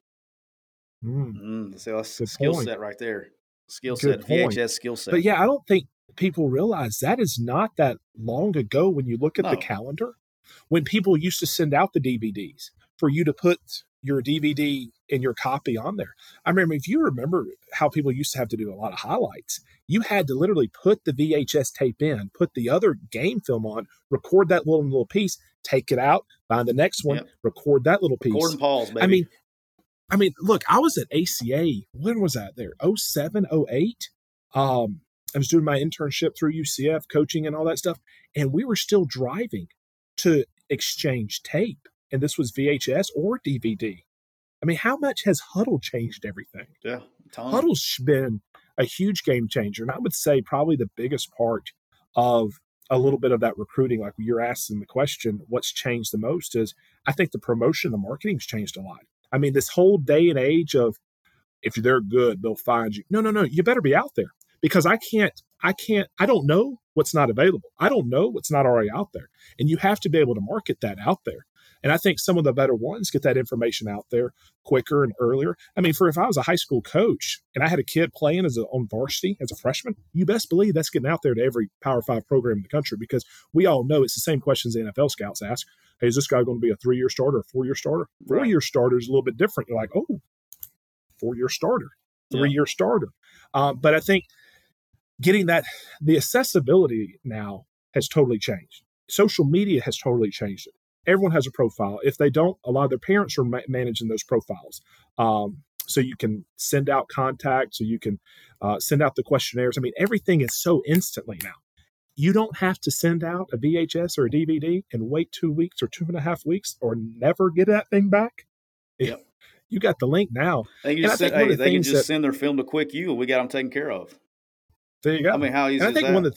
So that's a skill set right there. VHS skill set. But yeah, I don't think people realize that is not that long ago when you look at the calendar, when people used to send out the DVDs for you to put your DVD and your copy on there. I remember, if you remember how people used to have to do a lot of highlights, you had to literally put the VHS tape in, put the other game film on, record that little piece, take it out, find the next one, record that little piece. Record and pause, baby. I mean, look, I was at ACA. When was that there? 07, 08. I was doing my internship through UCF, coaching and all that stuff. And we were still driving to exchange tape. And this was VHS or DVD. I mean, how much has Huddle changed everything? Yeah. Huddle's been a huge game changer. And I would say probably the biggest part of a little bit of that recruiting, like you're asking the question, what's changed the most is I think the promotion, the marketing's changed a lot. I mean, this whole day and age of if they're good, they'll find you. No, no, no. You better be out there because I don't know what's not available. I don't know what's not already out there. And you have to be able to market that out there. And I think some of the better ones get that information out there quicker and earlier. I mean, if I was a high school coach and I had a kid playing on varsity as a freshman, you best believe that's getting out there to every Power 5 program in the country because we all know it's the same questions the NFL scouts ask. Hey, is this guy going to be a 3-year starter or 4-year starter? 4-year starter is a little bit different. You're like, oh, 4-year starter, 3-year starter. But I think getting the accessibility now has totally changed. Social media has totally changed it. Everyone has a profile. If they don't, a lot of their parents are managing those profiles. So you can send out contacts, so you can send out the questionnaires. I mean, everything is so instantly now. You don't have to send out a VHS or a DVD and wait 2 weeks or 2.5 weeks or never get that thing back. Yep. You got the link now. They can just send their film to QuickU and we got them taken care of. There you go. I mean, how easy is that? I think one of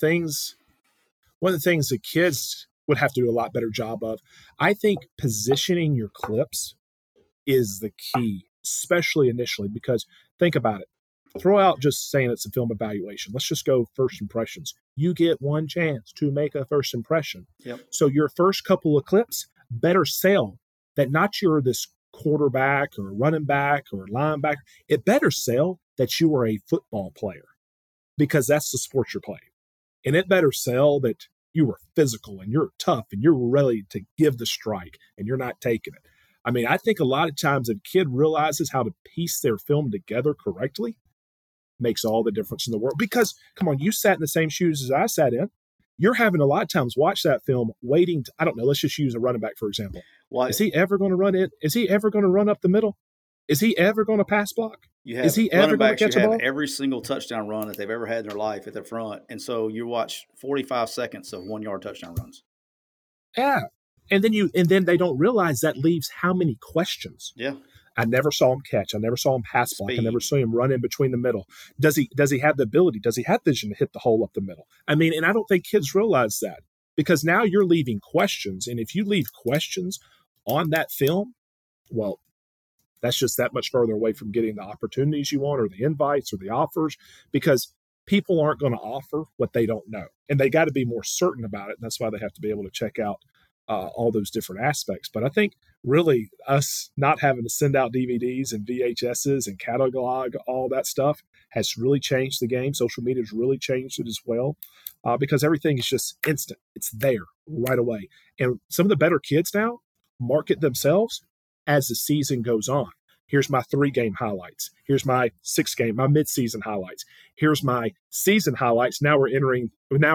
the things that kids would have to do a lot better job of, I think positioning your clips is the key, especially initially, because think about it. Throw out just saying it's a film evaluation. Let's just go first impressions. You get one chance to make a first impression. Yep. So your first couple of clips better sell that not you're this quarterback or running back or linebacker. It better sell that you are a football player because that's the sport you're playing. And it better sell that you were physical and you're tough and you're ready to give the strike and you're not taking it. I mean, I think a lot of times if a kid realizes how to piece their film together correctly, makes all the difference in the world. Because, come on, you sat in the same shoes as I sat in. You're having a lot of times watch that film waiting to, I don't know, let's just use a running back, for example. Why? Is he ever going to run it? Is he ever going to run up the middle? Is he ever going to pass block? Is he ever going to catch a ball? Every single touchdown run that they've ever had in their life at the front. And so you watch 45 seconds of 1-yard touchdown runs. Yeah. And then they don't realize that leaves how many questions. Yeah. I never saw him catch. I never saw him pass block. I never saw him run in between the middle. Does he have the ability? Does he have vision to hit the hole up the middle? I mean, and I don't think kids realize that because now you're leaving questions. And if you leave questions on that film, well, that's just that much further away from getting the opportunities you want or the invites or the offers because people aren't going to offer what they don't know. And they got to be more certain about it. And that's why they have to be able to check out all those different aspects. But I think really us not having to send out DVDs and VHSs and catalog, all that stuff has really changed the game. Social media has really changed it as well because everything is just instant. It's there right away. And some of the better kids now market themselves as the season goes on. Here's my 3-game highlights. Here's my 6-game, my mid-season highlights. Here's my season highlights. Now we're entering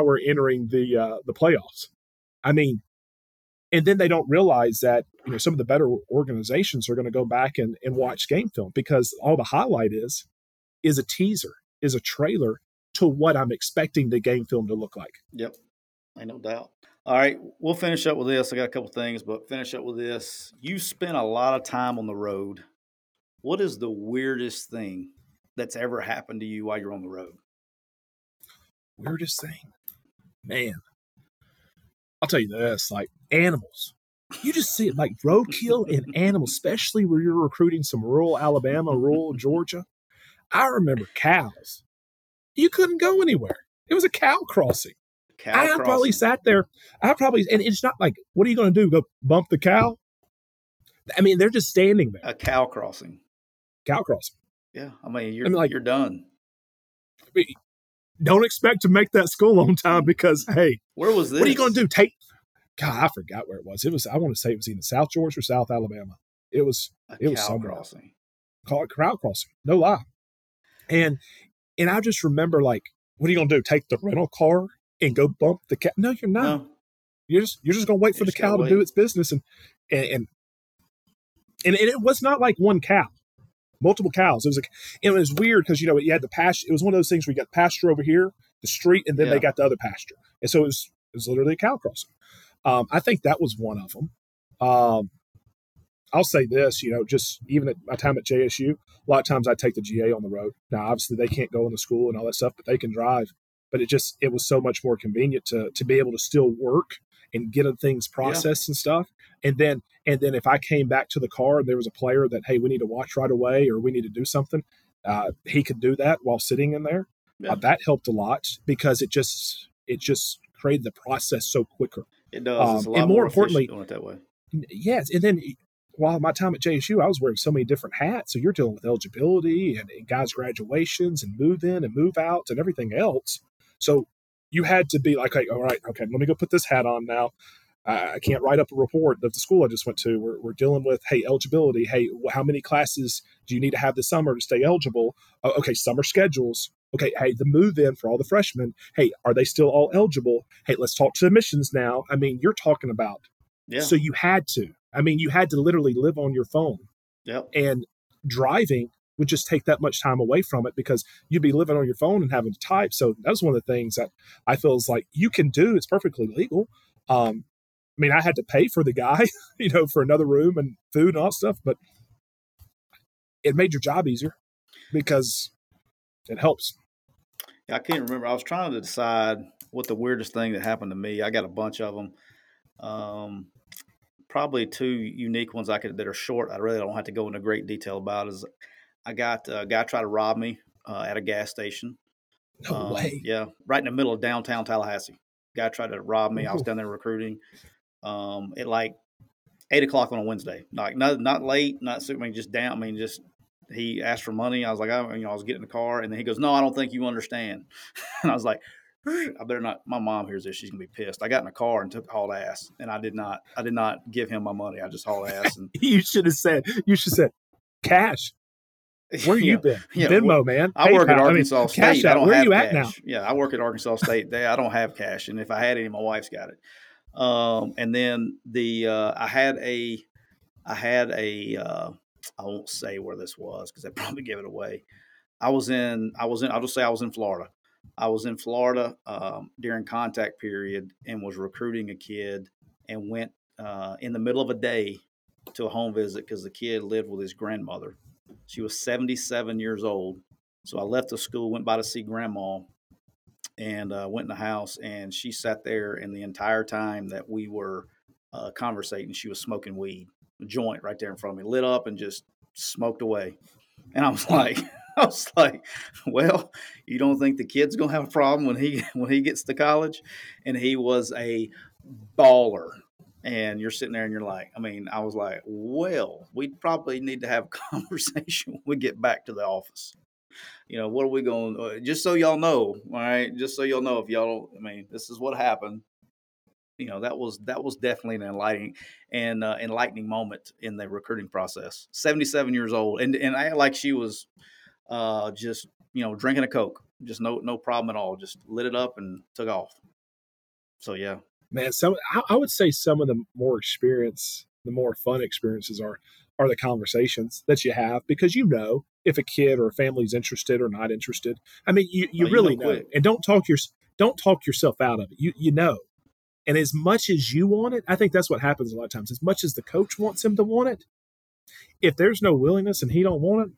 the playoffs. I mean, and then they don't realize that some of the better organizations are going to go back and watch game film because all the highlight is a teaser, is a trailer to what I'm expecting the game film to look like. Yep, ain't no doubt. All right, we'll finish up with this. I got a couple things, but finish up with this. You spent a lot of time on the road. What is the weirdest thing that's ever happened to you while you're on the road? Weirdest thing? Man. I'll tell you this, like animals. You just see it like roadkill and animals, especially where you're recruiting some rural Alabama, rural Georgia. I remember cows. You couldn't go anywhere. It was a cow crossing. Probably sat there. And it's not like, what are you going to do? Go bump the cow? I mean, they're just standing there. A cow crossing. Cow crossing. Yeah. I mean, you're done. I mean, don't expect to make that school on time because, hey, where was this? What are you going to do? God, I forgot where it was. I want to say it was either South Georgia or South Alabama. It was somewhere. Crossing. Call it cow crossing. No lie. And I just remember, like, what are you going to do? Take the rental car and go bump the cow? No, you're not. No. You're just going to wait for the cow to do its business. And it was not like one cow. Multiple cows. It was weird because you had the pasture. It was one of those things where you got pasture over here, the street, and then they got the other pasture. And so it was literally a cow crossing. I think that was one of them. I'll say this, just even at my time at JSU, a lot of times I take the GA on the road. Now, obviously, they can't go into school and all that stuff, but they can drive. but it was so much more convenient to be able to still work and get things processed and stuff. And then if I came back to the car and there was a player that, hey, we need to watch right away or we need to do something, he could do that while sitting in there. Yeah. That helped a lot because it just created the process so quicker. It does. It's a lot and more more importantly, doing it that way. Yes, and then while my time at JSU, I was wearing so many different hats. So you're dealing with eligibility and guys' graduations and move in and move outs and everything else. So you had to be like, hey, all right, okay, let me go put this hat on now. I can't write up a report of the school I just went to. We're dealing with, hey, eligibility. Hey, how many classes do you need to have this summer to stay eligible? Okay, summer schedules. Okay, hey, the move-in for all the freshmen. Hey, are they still all eligible? Hey, let's talk to admissions now. I mean, you're talking about. Yeah. So you had to. I mean, you had to literally live on your phone. Yep. And driving would just take that much time away from it because you'd be living on your phone and having to type. So that was one of the things that I feel is like you can do. It's perfectly legal. I mean, I had to pay for the guy, for another room and food and all that stuff, but it made your job easier because it helps. Yeah, I can't remember. I was trying to decide what the weirdest thing that happened to me. I got a bunch of them. Probably two unique ones that are short. I really don't have to go into great detail about. Is I got a guy try to rob me at a gas station. No way. Yeah, right in the middle of downtown Tallahassee. Guy tried to rob me. I was Ooh. down there recruiting. At like 8:00 on a Wednesday. Like not late, not. I mean, just down. I mean, just he asked for money. I was like, I was getting in the car, and then he goes, "No, I don't think you understand." And I was like, I better not. My mom hears this; she's gonna be pissed. I got in the car and hauled ass, and I did not give him my money. I just hauled ass. And You should have said cash. Where you been? Yeah, Venmo, man. I work at PayPal. Arkansas State. Cash I App. don't Where have you cash. at now? Yeah, I work at Arkansas State. I don't have cash, and if I had any, my wife's got it. And then I had a I won't say where this was because they probably give it away. I'll just say I was in Florida. I was in Florida during contact period and was recruiting a kid and went in the middle of a day to a home visit because the kid lived with his grandmother. She was 77 years old. So I left the school, went by to see grandma, and went in the house, and she sat there, and the entire time that we were conversating, she was smoking weed, a joint right there in front of me, lit up and just smoked away. And I was like, well, you don't think the kid's gonna have a problem when he gets to college? And he was a baller. And you're sitting there and you're like, I was like, well, we probably need to have a conversation when we get back to the office. What are we going? Just so y'all know, all right. Just so y'all know, if y'all don't, this is what happened. That was definitely an enlightening moment in the recruiting process. 77 years old, and I like she was just drinking a Coke, just no problem at all. Just lit it up and took off. So yeah, man. I would say some of the more fun experiences are the conversations that you have because if a kid or a family is interested or not interested. I mean, you really know, and don't talk yourself out of it. You know. And as much as you want it, I think that's what happens a lot of times. As much as the coach wants him to want it, if there's no willingness and he don't want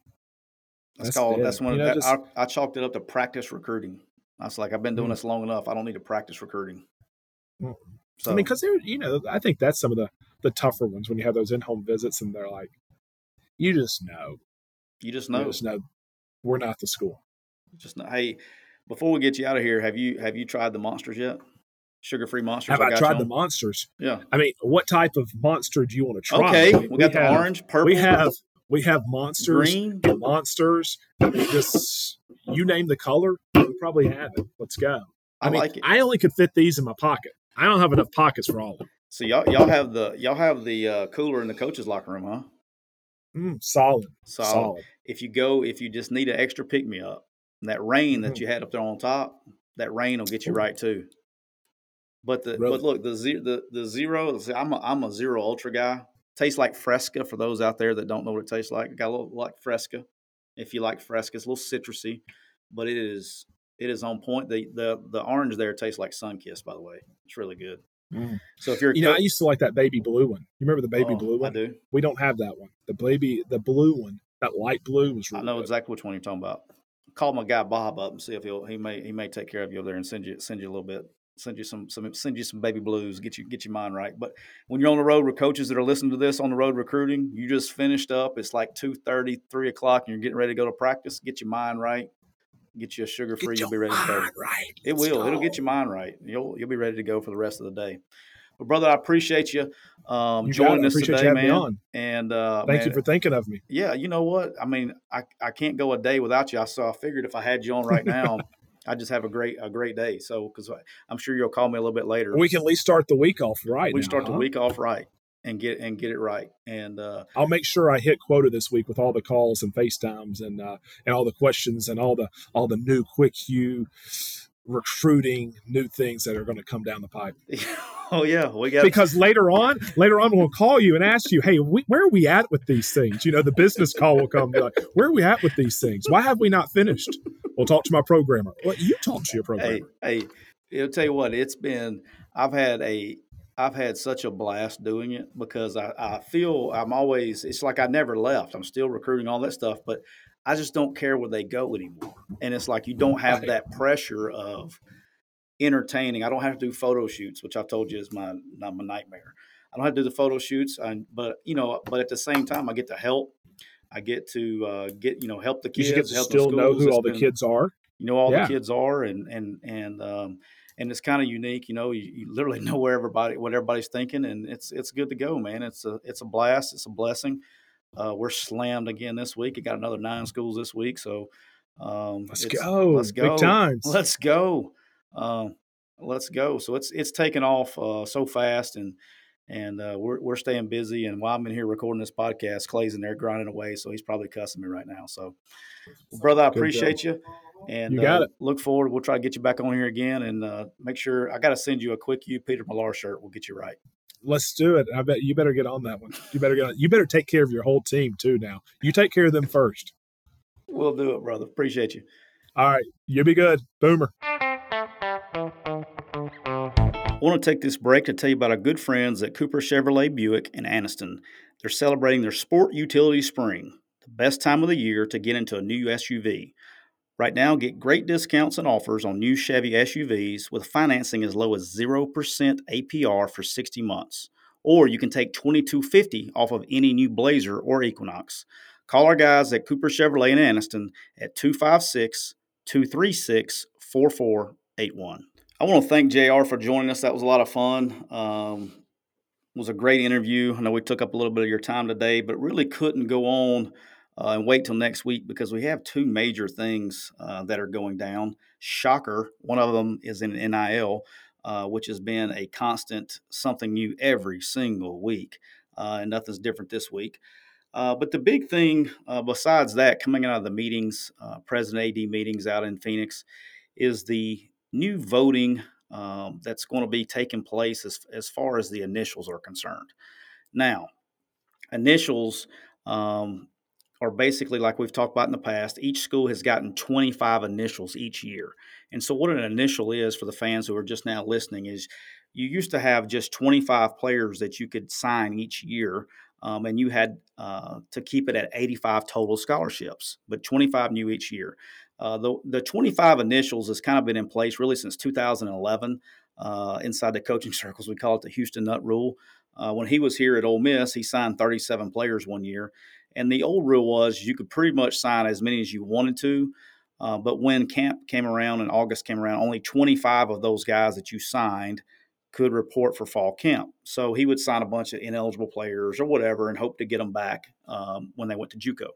it, I chalked it up to practice recruiting. I was like, I've been doing this long enough. I don't need to practice recruiting. So, because I think that's some of the tougher ones when you have those in-home visits and they're like, you just know. We're not the school. Hey, before we get you out of here, have you tried the Monsters yet? Sugar-free Monsters. Have I tried the Monsters? Yeah. What type of monster do you want to try? Okay, we got the orange, purple. We have Monsters, green, and Monsters. Just you name the color, we probably have it. Let's go. I like it. I only could fit these in my pocket. I don't have enough pockets for all of them. So y'all have the cooler in the coach's locker room, huh? Solid. If you just need an extra pick me up, that rain that you had up there on top, that rain will get you right too. But look, the zero. I'm a Zero Ultra guy. Tastes like Fresca for those out there that don't know what it tastes like. It got a little like Fresca. If you like Fresca, it's a little citrusy, but it is on point. The orange there tastes like Sunkist, by the way. It's really good. So if you're I used to like that baby blue one. You remember the baby blue one? I do. We don't have that one. The blue one, that light blue was really I know good. exactly which one you're talking about. call my guy Bob up and see if he may take care of you over there and send you a little bit, send you some baby blues, get your mind right. But when you're on the road with coaches that are listening to this on the road recruiting, you just finished up. It's like 2:30, 3 o'clock, and you're getting ready to go to practice. Get your mind right. Get you a sugar free. You'll be ready to go. Right. It will. It'll get your mind right. You'll be ready to go for the rest of the day. But brother, I appreciate you joining us today, man. On. And thank you for thinking of me. Yeah, you know what? I mean, I can't go a day without you. So I figured if I had you on right now, I just have a great day. So because I'm sure you'll call me a little bit later. We can at least start the week off right. We start the week off right and get it right. And I'll make sure I hit quota this week with all the calls and FaceTimes and all the questions and all the new quick Q recruiting new things that are going to come down the pipe. Oh yeah, we got because later on we'll call you and ask you, hey, where are we at with these things? You know, the business call will come, be like, where are we at with these things? Why have we not finished? We'll talk to my programmer. Well, you talk to your programmer. Hey, I'll tell you what, I've had such a blast doing it because I feel it's like I never left. I'm still recruiting all that stuff, but I just don't care where they go anymore. And it's like you don't have that pressure of entertaining. I don't have to do photo shoots, which I've told you is my nightmare. I don't have to do the photo shoots, but at the same time, I get to help. I get to help the kids. You get to still know who all the kids are. You know all the kids are, and it's kind of unique. You know, you literally know what everybody's thinking, and it's good to go, man. It's a blast. It's a blessing. We're slammed again this week. I got another 9 schools this week, so let's go. Big times. Let's go. Let's go. So it's taken off so fast, and we're staying busy. And while I'm in here recording this podcast, Clay's in there grinding away, so he's probably cussing me right now. So, brother, I appreciate you, and you got it. Look forward. We'll try to get you back on here again, and make sure I got to send you a quick Peter Millar shirt. We'll get you right. Let's do it. I bet you better get on that one. You better take care of your whole team too. Now you take care of them first. We'll do it, brother. Appreciate you. All right, you be good, Boomer. I want to take this break to tell you about our good friends at Cooper Chevrolet Buick in Anniston. They're celebrating their Sport Utility Spring, the best time of the year to get into a new SUV. Right now, get great discounts and offers on new Chevy SUVs with financing as low as 0% APR for 60 months. Or you can take $2,250 off of any new Blazer or Equinox. Call our guys at Cooper Chevrolet in Anniston at 256-236-4481. I want to thank JR for joining us. That was a lot of fun. It was a great interview. I know we took up a little bit of your time today, but really couldn't go on and wait till next week because we have 2 major things that are going down. Shocker, one of them is in NIL, which has been a constant something new every single week, and nothing's different this week. But the big thing besides that, coming out of the meetings, President AD meetings out in Phoenix, is the new voting that's going to be taking place as far as the initials are concerned. Now, initials are basically like we've talked about in the past. Each school has gotten 25 initials each year. And so what an initial is for the fans who are just now listening is you used to have just 25 players that you could sign each year, and you had to keep it at 85 total scholarships, but 25 new each year. The 25 initials has kind of been in place really since 2011 inside the coaching circles. We call it the Houston Nutt Rule. When he was here at Ole Miss, he signed 37 players one year. And the old rule was you could pretty much sign as many as you wanted to. But when camp came around and August came around, only 25 of those guys that you signed could report for fall camp. So he would sign a bunch of ineligible players or whatever and hope to get them back when they went to JUCO.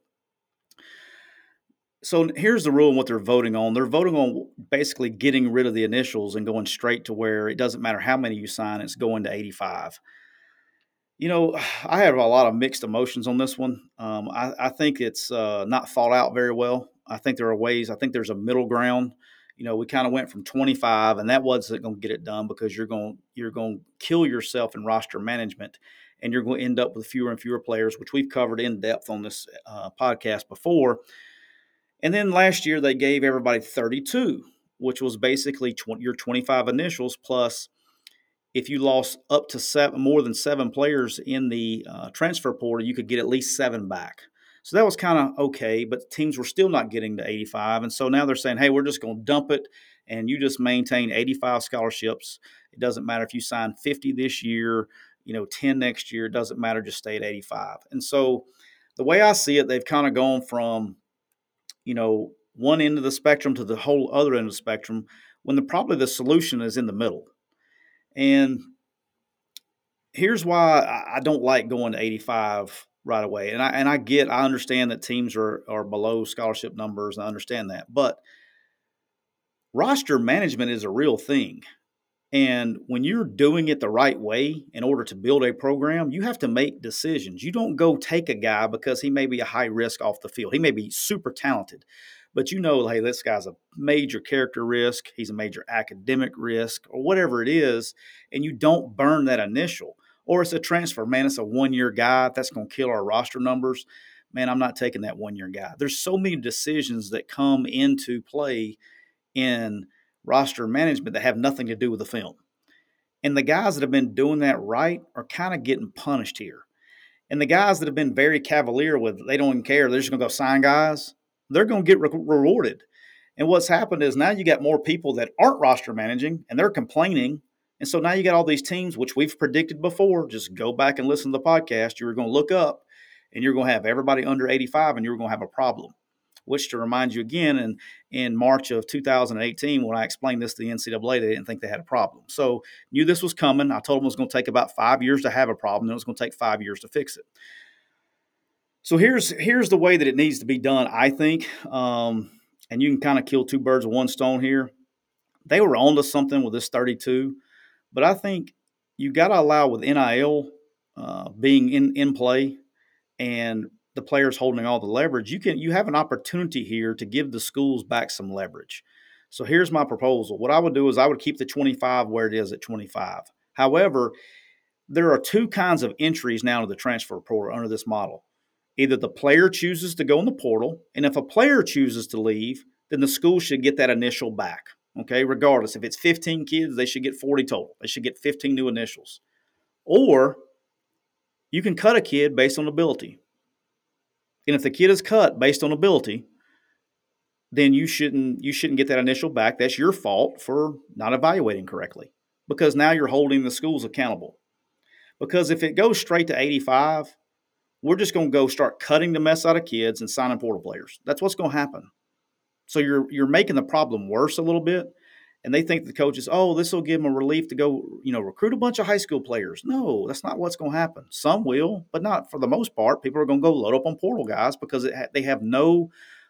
So here's the rule and what they're voting on. They're voting on basically getting rid of the initials and going straight to where it doesn't matter how many you sign, it's going to 85. You know, I have a lot of mixed emotions on this one. I think it's not thought out very well. I think there are ways. I think there's a middle ground. You know, we kind of went from 25, and that wasn't going to get it done because you're going to kill yourself in roster management, and you're going to end up with fewer and fewer players, which we've covered in depth on this podcast before. And then last year they gave everybody 32, which was basically your 25 initials plus. If you lost up to more than 7 players in the transfer portal, you could get at least 7 back. So that was kind of okay, but teams were still not getting to 85. And so now they're saying, hey, we're just going to dump it and you just maintain 85 scholarships. It doesn't matter if you sign 50 this year, 10 next year, it doesn't matter, just stay at 85. And so the way I see it, they've kind of gone from, one end of the spectrum to the whole other end of the spectrum when probably the solution is in the middle. And here's why I don't like going to 85 right away. And I understand that teams are below scholarship numbers. I understand that. But roster management is a real thing. And when you're doing it the right way in order to build a program, you have to make decisions. You don't go take a guy because he may be a high risk off the field. He may be super talented, but hey, this guy's a major character risk. He's a major academic risk or whatever it is. And you don't burn that initial. Or it's a transfer. Man, it's a one-year guy. That's going to kill our roster numbers. Man, I'm not taking that one-year guy. There's so many decisions that come into play in roster management that have nothing to do with the film. And the guys that have been doing that right are kind of getting punished here. And the guys that have been very cavalier with, they don't even care, they're just going to go sign guys, they're going to get rewarded. And what's happened is now you got more people that aren't roster managing and they're complaining. And so now you got all these teams, which we've predicted before. Just go back and listen to the podcast. You're going to look up and you're going to have everybody under 85 and you're going to have a problem. Which, to remind you again, in March of 2018, when I explained this to the NCAA, they didn't think they had a problem. So knew this was coming. I told them it was going to take about 5 years to have a problem, and it was going to take 5 years to fix it. So here's the way that it needs to be done, I think. And you can kind of kill two birds with one stone here. They were onto something with this 32, but I think you got to allow with NIL being in play and the players holding all the leverage, you have an opportunity here to give the schools back some leverage. So here's my proposal. What I would do is I would keep the 25 where it is at 25. However, there are two kinds of entries now to the transfer portal under this model. Either the player chooses to go in the portal, and if a player chooses to leave, then the school should get that initial back. Okay, regardless. If it's 15 kids, they should get 40 total. They should get 15 new initials. Or you can cut a kid based on ability. And if the kid is cut based on ability, then you shouldn't get that initial back. That's your fault for not evaluating correctly, because now you're holding the schools accountable. Because if it goes straight to 85, we're just going to go start cutting the mess out of kids and signing portal players. That's what's going to happen. So you're making the problem worse a little bit. And they think the coaches, this will give them a relief to go, recruit a bunch of high school players. No, that's not what's going to happen. Some will, but not for the most part. People are going to go load up on portal guys because they have no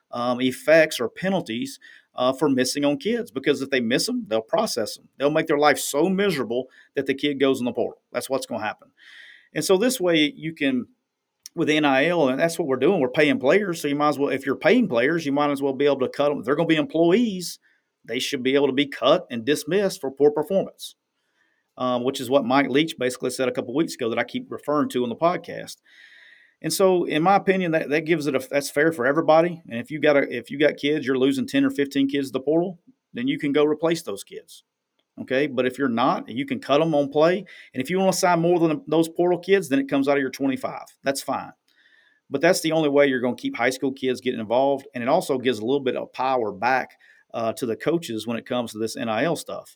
effects or penalties for missing on kids. Because if they miss them, they'll process them. They'll make their life so miserable that the kid goes in the portal. That's what's going to happen. And so this way you can, with NIL, and that's what we're doing. We're paying players. So you might as well, if you're paying players, you might as well be able to cut them. If they're going to be employees, they should be able to be cut and dismissed for poor performance, which is what Mike Leach basically said a couple of weeks ago that I keep referring to on the podcast. And so, in my opinion, that gives it that's fair for everybody. And if you got kids, you're losing 10 or 15 kids to the portal, then you can go replace those kids. Okay, but if you're not, you can cut them on play. And if you want to sign more than those portal kids, then it comes out of your 25. That's fine. But that's the only way you're going to keep high school kids getting involved. And it also gives a little bit of power back to the coaches when it comes to this NIL stuff.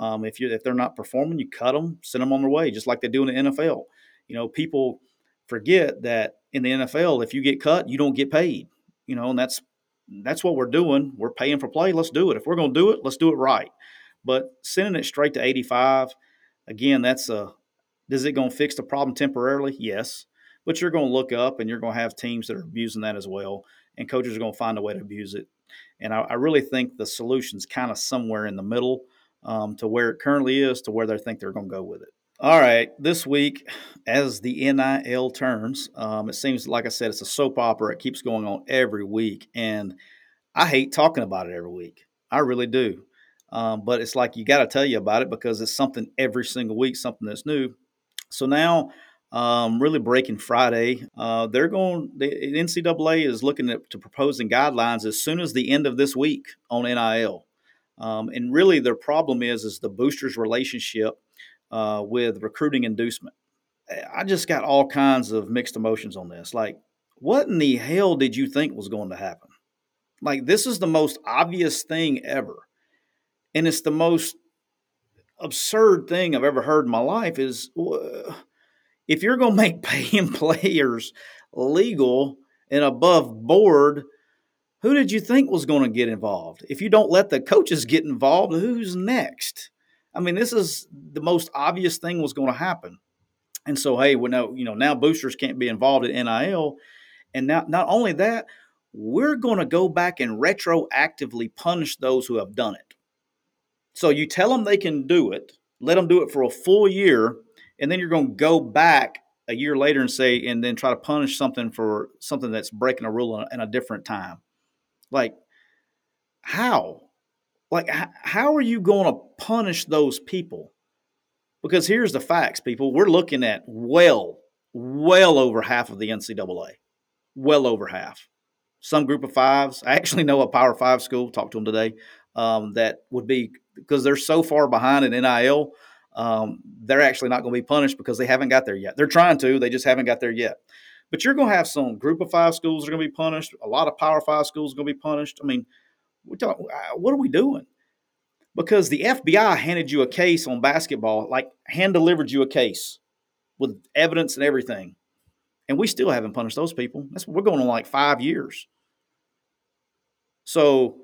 If they're not performing, you cut them, send them on their way, just like they do in the NFL. People forget that in the NFL, if you get cut, you don't get paid. And that's what we're doing. We're paying for play. Let's do it. If we're going to do it, let's do it right. But sending it straight to 85, again, is it going to fix the problem temporarily? Yes. But you're going to look up and you're going to have teams that are abusing that as well. And coaches are going to find a way to abuse it. And I really think the solution's kind of somewhere in the middle to where it currently is to where they think they're going to go with it. All right, this week, as the NIL turns, it seems, like I said, it's a soap opera. It keeps going on every week. And I hate talking about it every week. I really do. But it's like you got to tell you about it because it's something every single week, something that's new. So now, really breaking Friday, the NCAA is looking to proposing guidelines as soon as the end of this week on NIL. And really their problem is the boosters' relationship with recruiting inducement. I just got all kinds of mixed emotions on this. Like, What in the hell did you think was going to happen? Like, this is the most obvious thing ever. And it's the most absurd thing I've ever heard in my life is if you're going to make paying players legal and above board, who did you think was going to get involved? If you don't let the coaches get involved, who's next? I mean, this is the most obvious thing was going to happen. And so, hey, we know, now boosters can't be involved in NIL. And now, not only that, we're going to go back and retroactively punish those who have done it. So you tell them they can do it, let them do it for a full year, and then you're going to go back a year later and say, and then try to punish something for something that's breaking a rule in a different time. Like, how? Like, how are you going to punish those people? Because here's the facts, people. We're looking at well over half of the NCAA. Well over half. Some group of fives. I actually know a Power Five school, talked to them today, that would be, because they're so far behind in NIL, they're actually not going to be punished because they haven't got there yet. They're trying to, they just haven't got there yet. But you're going to have some group of five schools that are going to be punished. A lot of Power Five schools are going to be punished. I mean, what are we doing? Because the FBI handed you a case on basketball, like hand delivered you a case with evidence and everything. And we still haven't punished those people. We're going on like 5 years. So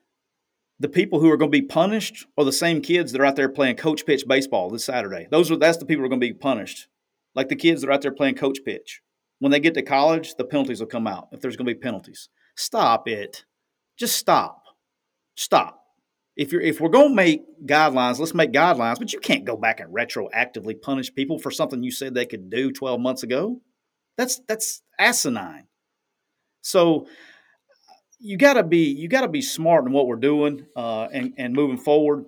the people who are going to be punished are the same kids that are out there playing coach pitch baseball this Saturday. That's the people who are going to be punished. Like the kids that are out there playing coach pitch. When they get to college, the penalties will come out if there's going to be penalties. Stop it. Just stop. Stop. If we're going to make guidelines, let's make guidelines, but you can't go back and retroactively punish people for something you said they could do 12 months ago. That's asinine. So you gotta be smart in what we're doing and moving forward.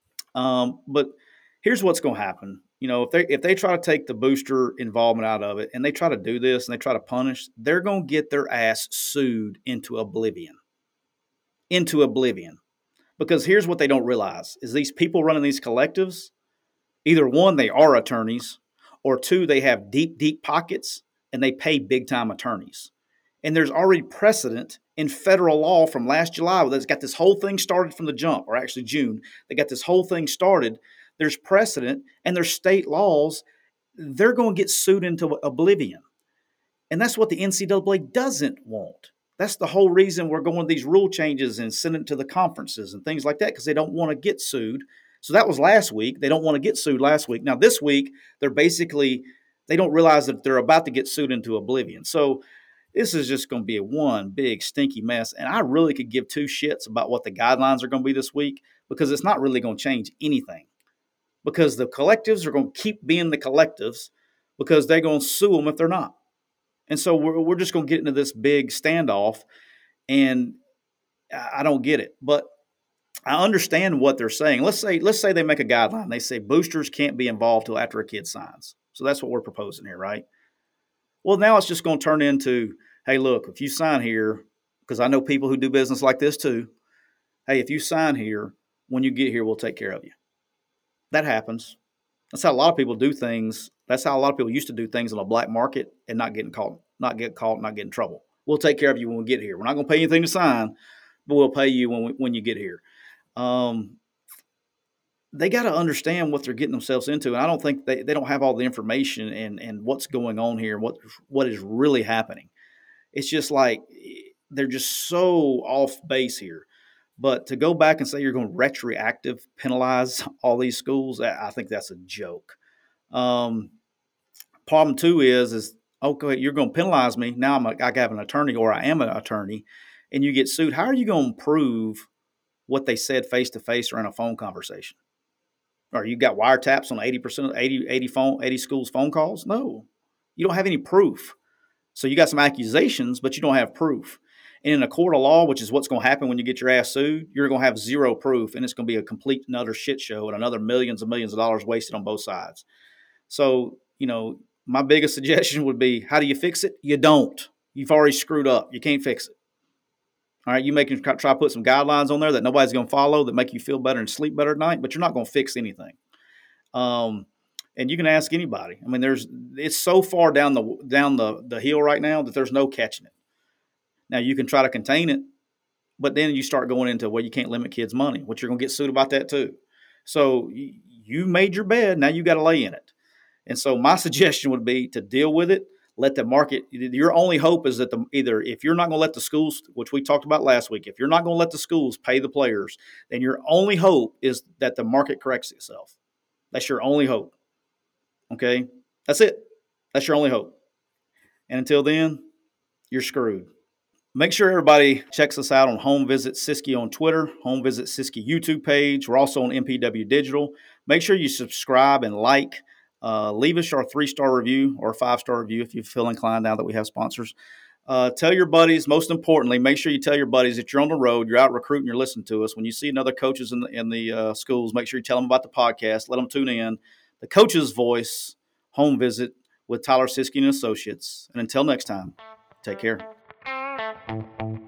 But here's what's going to happen. If they try to take the booster involvement out of it and they try to do this and they try to punish, they're going to get their ass sued into oblivion. Into oblivion. Because here's what they don't realize is these people running these collectives, either one, they are attorneys, or two, they have deep, deep pockets and they pay big time attorneys. And there's already precedent in federal law from last July that's got this whole thing started from the jump, or actually June. They got this whole thing started. There's precedent and there's state laws. They're going to get sued into oblivion. And that's what the NCAA doesn't want. That's the whole reason we're going these rule changes and sending it to the conferences and things like that, because they don't want to get sued. So that was last week. They don't want to get sued last week. Now this week, they don't realize that they're about to get sued into oblivion. So this is just going to be a one big stinky mess. And I really could give two shits about what the guidelines are going to be this week, because it's not really going to change anything. Because the collectives are going to keep being the collectives, because they're going to sue them if they're not. And so we're just going to get into this big standoff, and I don't get it. But I understand what they're saying. Let's say they make a guideline. They say boosters can't be involved till after a kid signs. So that's what we're proposing here, right? Well, now it's just going to turn into, hey, look, if you sign here, because I know people who do business like this too. Hey, if you sign here, when you get here, we'll take care of you. That happens. That's how a lot of people do things. That's how a lot of people used to do things in a black market and not get caught, not get in trouble. We'll take care of you when we get here. We're not going to pay you anything to sign, but we'll pay you when you get here. They got to understand what they're getting themselves into. And I don't think they don't have all the information and what's going on here, what is really happening. It's just like they're just so off base here. But to go back and say you're going to retroactive penalize all these schools, I think that's a joke. Problem two is okay, you're going to penalize me. Now I have an attorney, or I am an attorney, and you get sued. How are you going to prove what they said face to face or in a phone conversation? Or you got wiretaps on 80% of 80 schools' phone calls? No, you don't have any proof. So you got some accusations, but you don't have proof. And in a court of law, which is what's going to happen when you get your ass sued, you're going to have zero proof, and it's going to be a complete and utter shit show and another millions and millions of dollars wasted on both sides. So, my biggest suggestion would be, how do you fix it? You don't. You've already screwed up. You can't fix it. All right, you try to put some guidelines on there that nobody's going to follow that make you feel better and sleep better at night, but you're not going to fix anything. And And you can ask anybody. I mean, it's so far down the hill right now that there's no catching it. Now you can try to contain it, but then you start going into, well, you can't limit kids' money, which you're going to get sued about that too. So you made your bed, now you got to lay in it. And so my suggestion would be to deal with it. Let the market. Your only hope is that either if you're not going to let the schools, which we talked about last week, if you're not going to let the schools pay the players, then your only hope is that the market corrects itself. That's your only hope. Okay, that's it. That's your only hope. And until then, you're screwed. Make sure everybody checks us out on Home Visit Siskey on Twitter, Home Visit Siskey YouTube page. We're also on MPW Digital. Make sure you subscribe and like. Leave us your 3-star review or a 5-star review if you feel inclined now that we have sponsors. Tell your buddies, most importantly, make sure you tell your buddies that you're on the road, you're out recruiting, you're listening to us. When you see another coaches in the schools, make sure you tell them about the podcast. Let them tune in. The Coach's Voice, Home Visit with Tyler Siskey and Associates. And until next time, take care.